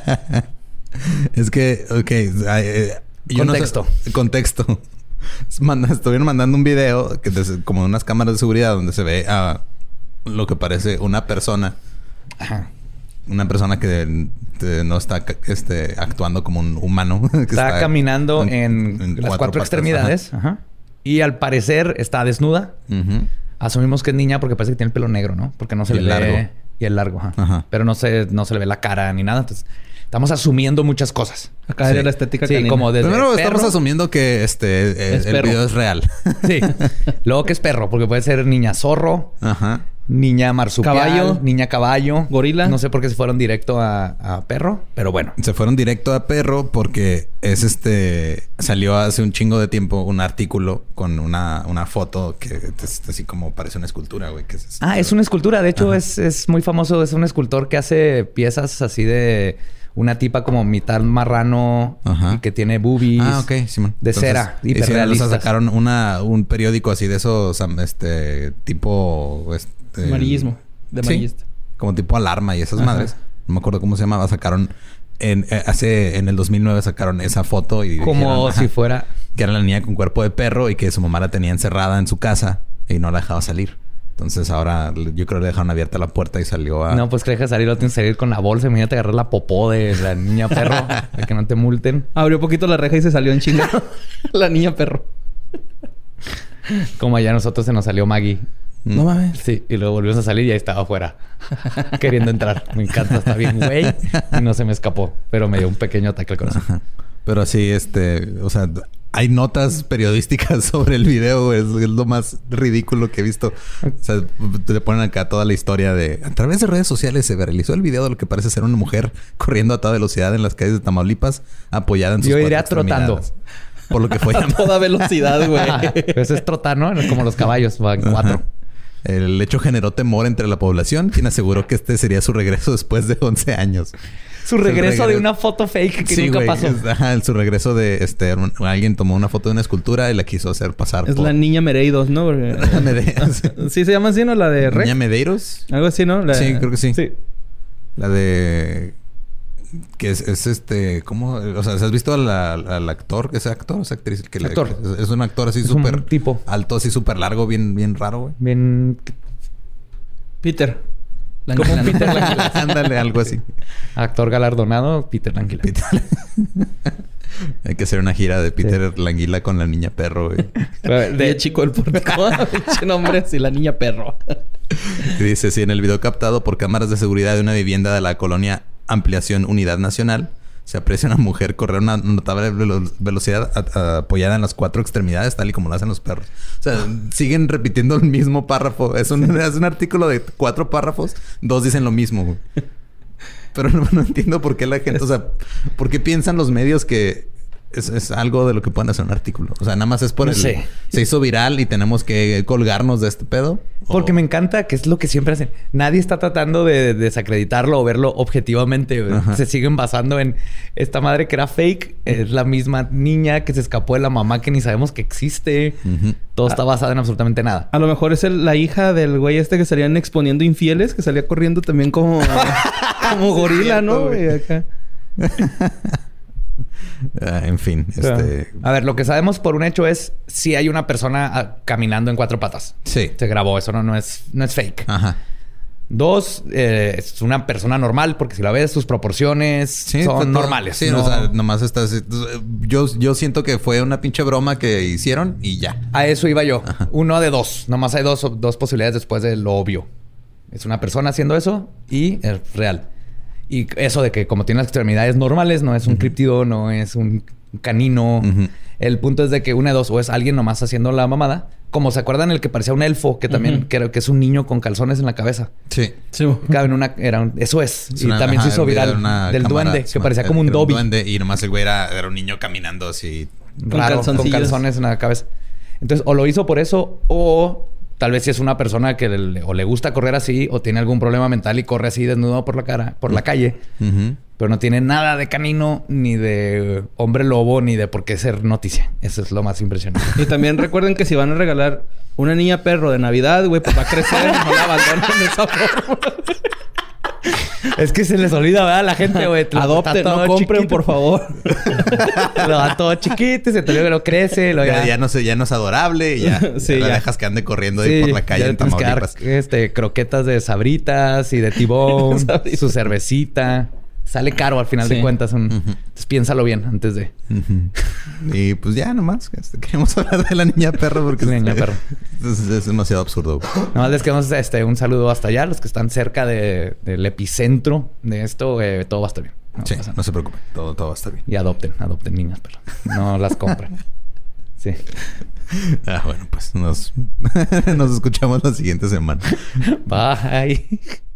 Es que, ok. Contexto. Contexto. Estuvieron mandando un video como de unas cámaras de seguridad donde se ve a lo que parece una persona. Ajá. Una persona que no está actuando como un humano. Que está caminando en las cuatro patas, extremidades. Ajá. Y al parecer está desnuda. Asumimos que es niña porque parece que tiene el pelo negro, ¿no? Porque no se le ve... largo. Y el largo, ajá. Pero no se le ve la cara ni nada. Entonces... Estamos asumiendo muchas cosas. Acá era la estética canina. Como desde primero perro. estamos asumiendo que el video es real. Sí. Luego que es perro, porque puede ser niña zorro, Ajá. niña marsupial, Caballo. niña caballo, gorila. No sé por qué se fueron directo a perro, pero bueno. Se fueron directo a perro porque salió hace un chingo de tiempo un artículo con una foto que es así como parece una escultura, güey. Es una escultura. De hecho, es muy famoso. Es un escultor que hace piezas así de... Una tipa como mitad marrano y que tiene boobies. Ok, Simón. De cera, hiperrealistas. Sacaron un periódico así de esos, tipo... Amarillismo. De amarillista. Sí, como tipo Alarma y esas madres. No me acuerdo cómo se llamaba. Sacaron... En el 2009 sacaron esa foto y como dijeron, si fuera... Que era la niña con cuerpo de perro y que su mamá la tenía encerrada en su casa y no la dejaba salir. Entonces ahora yo creo que le dejaron abierta la puerta y salió a... No, pues que deja salir, lo tienes que salir con la bolsa. Imagínate agarrar la popó de la niña perro para que no te multen. Abrió poquito la reja y se salió en chinga. La niña perro. Como allá a nosotros se nos salió Maggie. No mames. Sí, y luego volvimos a salir y ahí estaba afuera. Queriendo entrar. Me encanta, está bien, güey. Y no se me escapó. Pero me dio un pequeño ataque al corazón. Ajá. Pero sí, o sea... Hay notas periodísticas sobre el video, güey. Es lo más ridículo que he visto. O sea, te ponen acá toda la historia de... A través de redes sociales se viralizó el video de lo que parece ser una mujer corriendo a toda velocidad en las calles de Tamaulipas, apoyada en sus Yo cuatro iría trotando. Por lo que fue llamado. A toda velocidad, güey. Pero eso es trotar, ¿no? Como los caballos, van 4. El hecho generó temor entre la población, quien aseguró que sería su regreso después de 11 años. Su regreso de una foto fake que nunca pasó. Su regreso de... alguien tomó una foto de una escultura y la quiso hacer pasar Es la niña Mereiros, ¿no? ¿Sí se llama así, no? La de Rec. ¿Niña Medeiros? Algo así, ¿no? Sí, creo que sí. Sí. La de... Que es ¿cómo? O sea, ¿has visto al actor? ¿Ese actor o esa actriz? Actor. Es un actor así Es súper... un tipo. Alto, así súper largo, bien raro, güey. Bien... Peter. Como un Peter Languila. Ándale, algo así. Actor galardonado, Peter Languila. Hay que hacer una gira de Peter Languila con la niña perro, güey. De chico el pórtico. Pinche nombre así, la niña perro. Y dice, sí, en el video captado por cámaras de seguridad de una vivienda de la colonia Ampliación Unidad Nacional, se aprecia una mujer correr a una notable velocidad apoyada en las 4 extremidades, tal y como lo hacen los perros. O sea, siguen repitiendo el mismo párrafo. Es un artículo de 4 párrafos. 2 dicen lo mismo, güey. Pero no entiendo por qué la gente... O sea, ¿por qué piensan los medios que es algo de lo que pueden hacer un artículo? O sea, nada más es por sé. Se hizo viral y tenemos que colgarnos de este pedo. Porque me encanta que es lo que siempre hacen. Nadie está tratando de desacreditarlo o verlo objetivamente. Se siguen basando en esta madre que era fake. Es la misma niña que se escapó de la mamá que ni sabemos que existe. Todo está basado en absolutamente nada. A lo mejor es la hija del güey este que salían exponiendo infieles, que salía corriendo también como gorila, ¿no? Güey, acá. En fin, A ver, lo que sabemos por un hecho es si hay una persona caminando en 4 patas. Sí. Se grabó. Eso no es fake. Ajá. 2, es una persona normal, porque si la ves, sus proporciones son normales. Sí, no... o sea, nomás estás... Yo siento que fue una pinche broma que hicieron y ya. A eso iba yo. Ajá. 1 de 2. Nomás hay dos posibilidades después de lo obvio. Es una persona haciendo eso y es real. Y eso de que como tiene las extremidades normales, no es un críptido, no es un canino. El punto es de que 1 de 2, o es alguien nomás haciendo la mamada. Como se acuerdan el que parecía un elfo, que también creo que es un niño con calzones en la cabeza. Sí. Eso es. Y también se hizo viral del duende, que parecía como un Dobby. Duende, y nomás el güey era un niño caminando así. Raro, con calzones en la cabeza. Entonces, o lo hizo por eso, o tal vez si es una persona que le gusta correr así, o tiene algún problema mental y corre así desnudo por la calle. Pero no tiene nada de canino, ni de hombre lobo, ni de por qué ser noticia. Eso es lo más impresionante. Y también recuerden que si van a regalar una niña perro de Navidad, güey, pues va a crecer. No la abandonen de esa forma. Es que se les olvida, ¿verdad? La gente, güey. Adopten, no compren, por favor. Lo da todo chiquito, se te olvida que lo crece. Ya no es adorable. Ya, sí, ya dejas que ande corriendo ahí por la calle en Tamaulipas. Croquetas de Sabritas y de Tibón. Su cervecita. Sale caro al final de cuentas. Entonces piénsalo bien antes de... Y pues ya nomás. Queremos hablar de la niña perro porque la niña perro. Es demasiado absurdo. Nomás les queremos un saludo hasta allá. Los que están cerca del epicentro de esto. Todo va a estar bien. No se preocupen. Todo va a estar bien. Y adopten niñas, pero no las compren. Sí. Bueno, pues nos escuchamos la siguiente semana. Bye.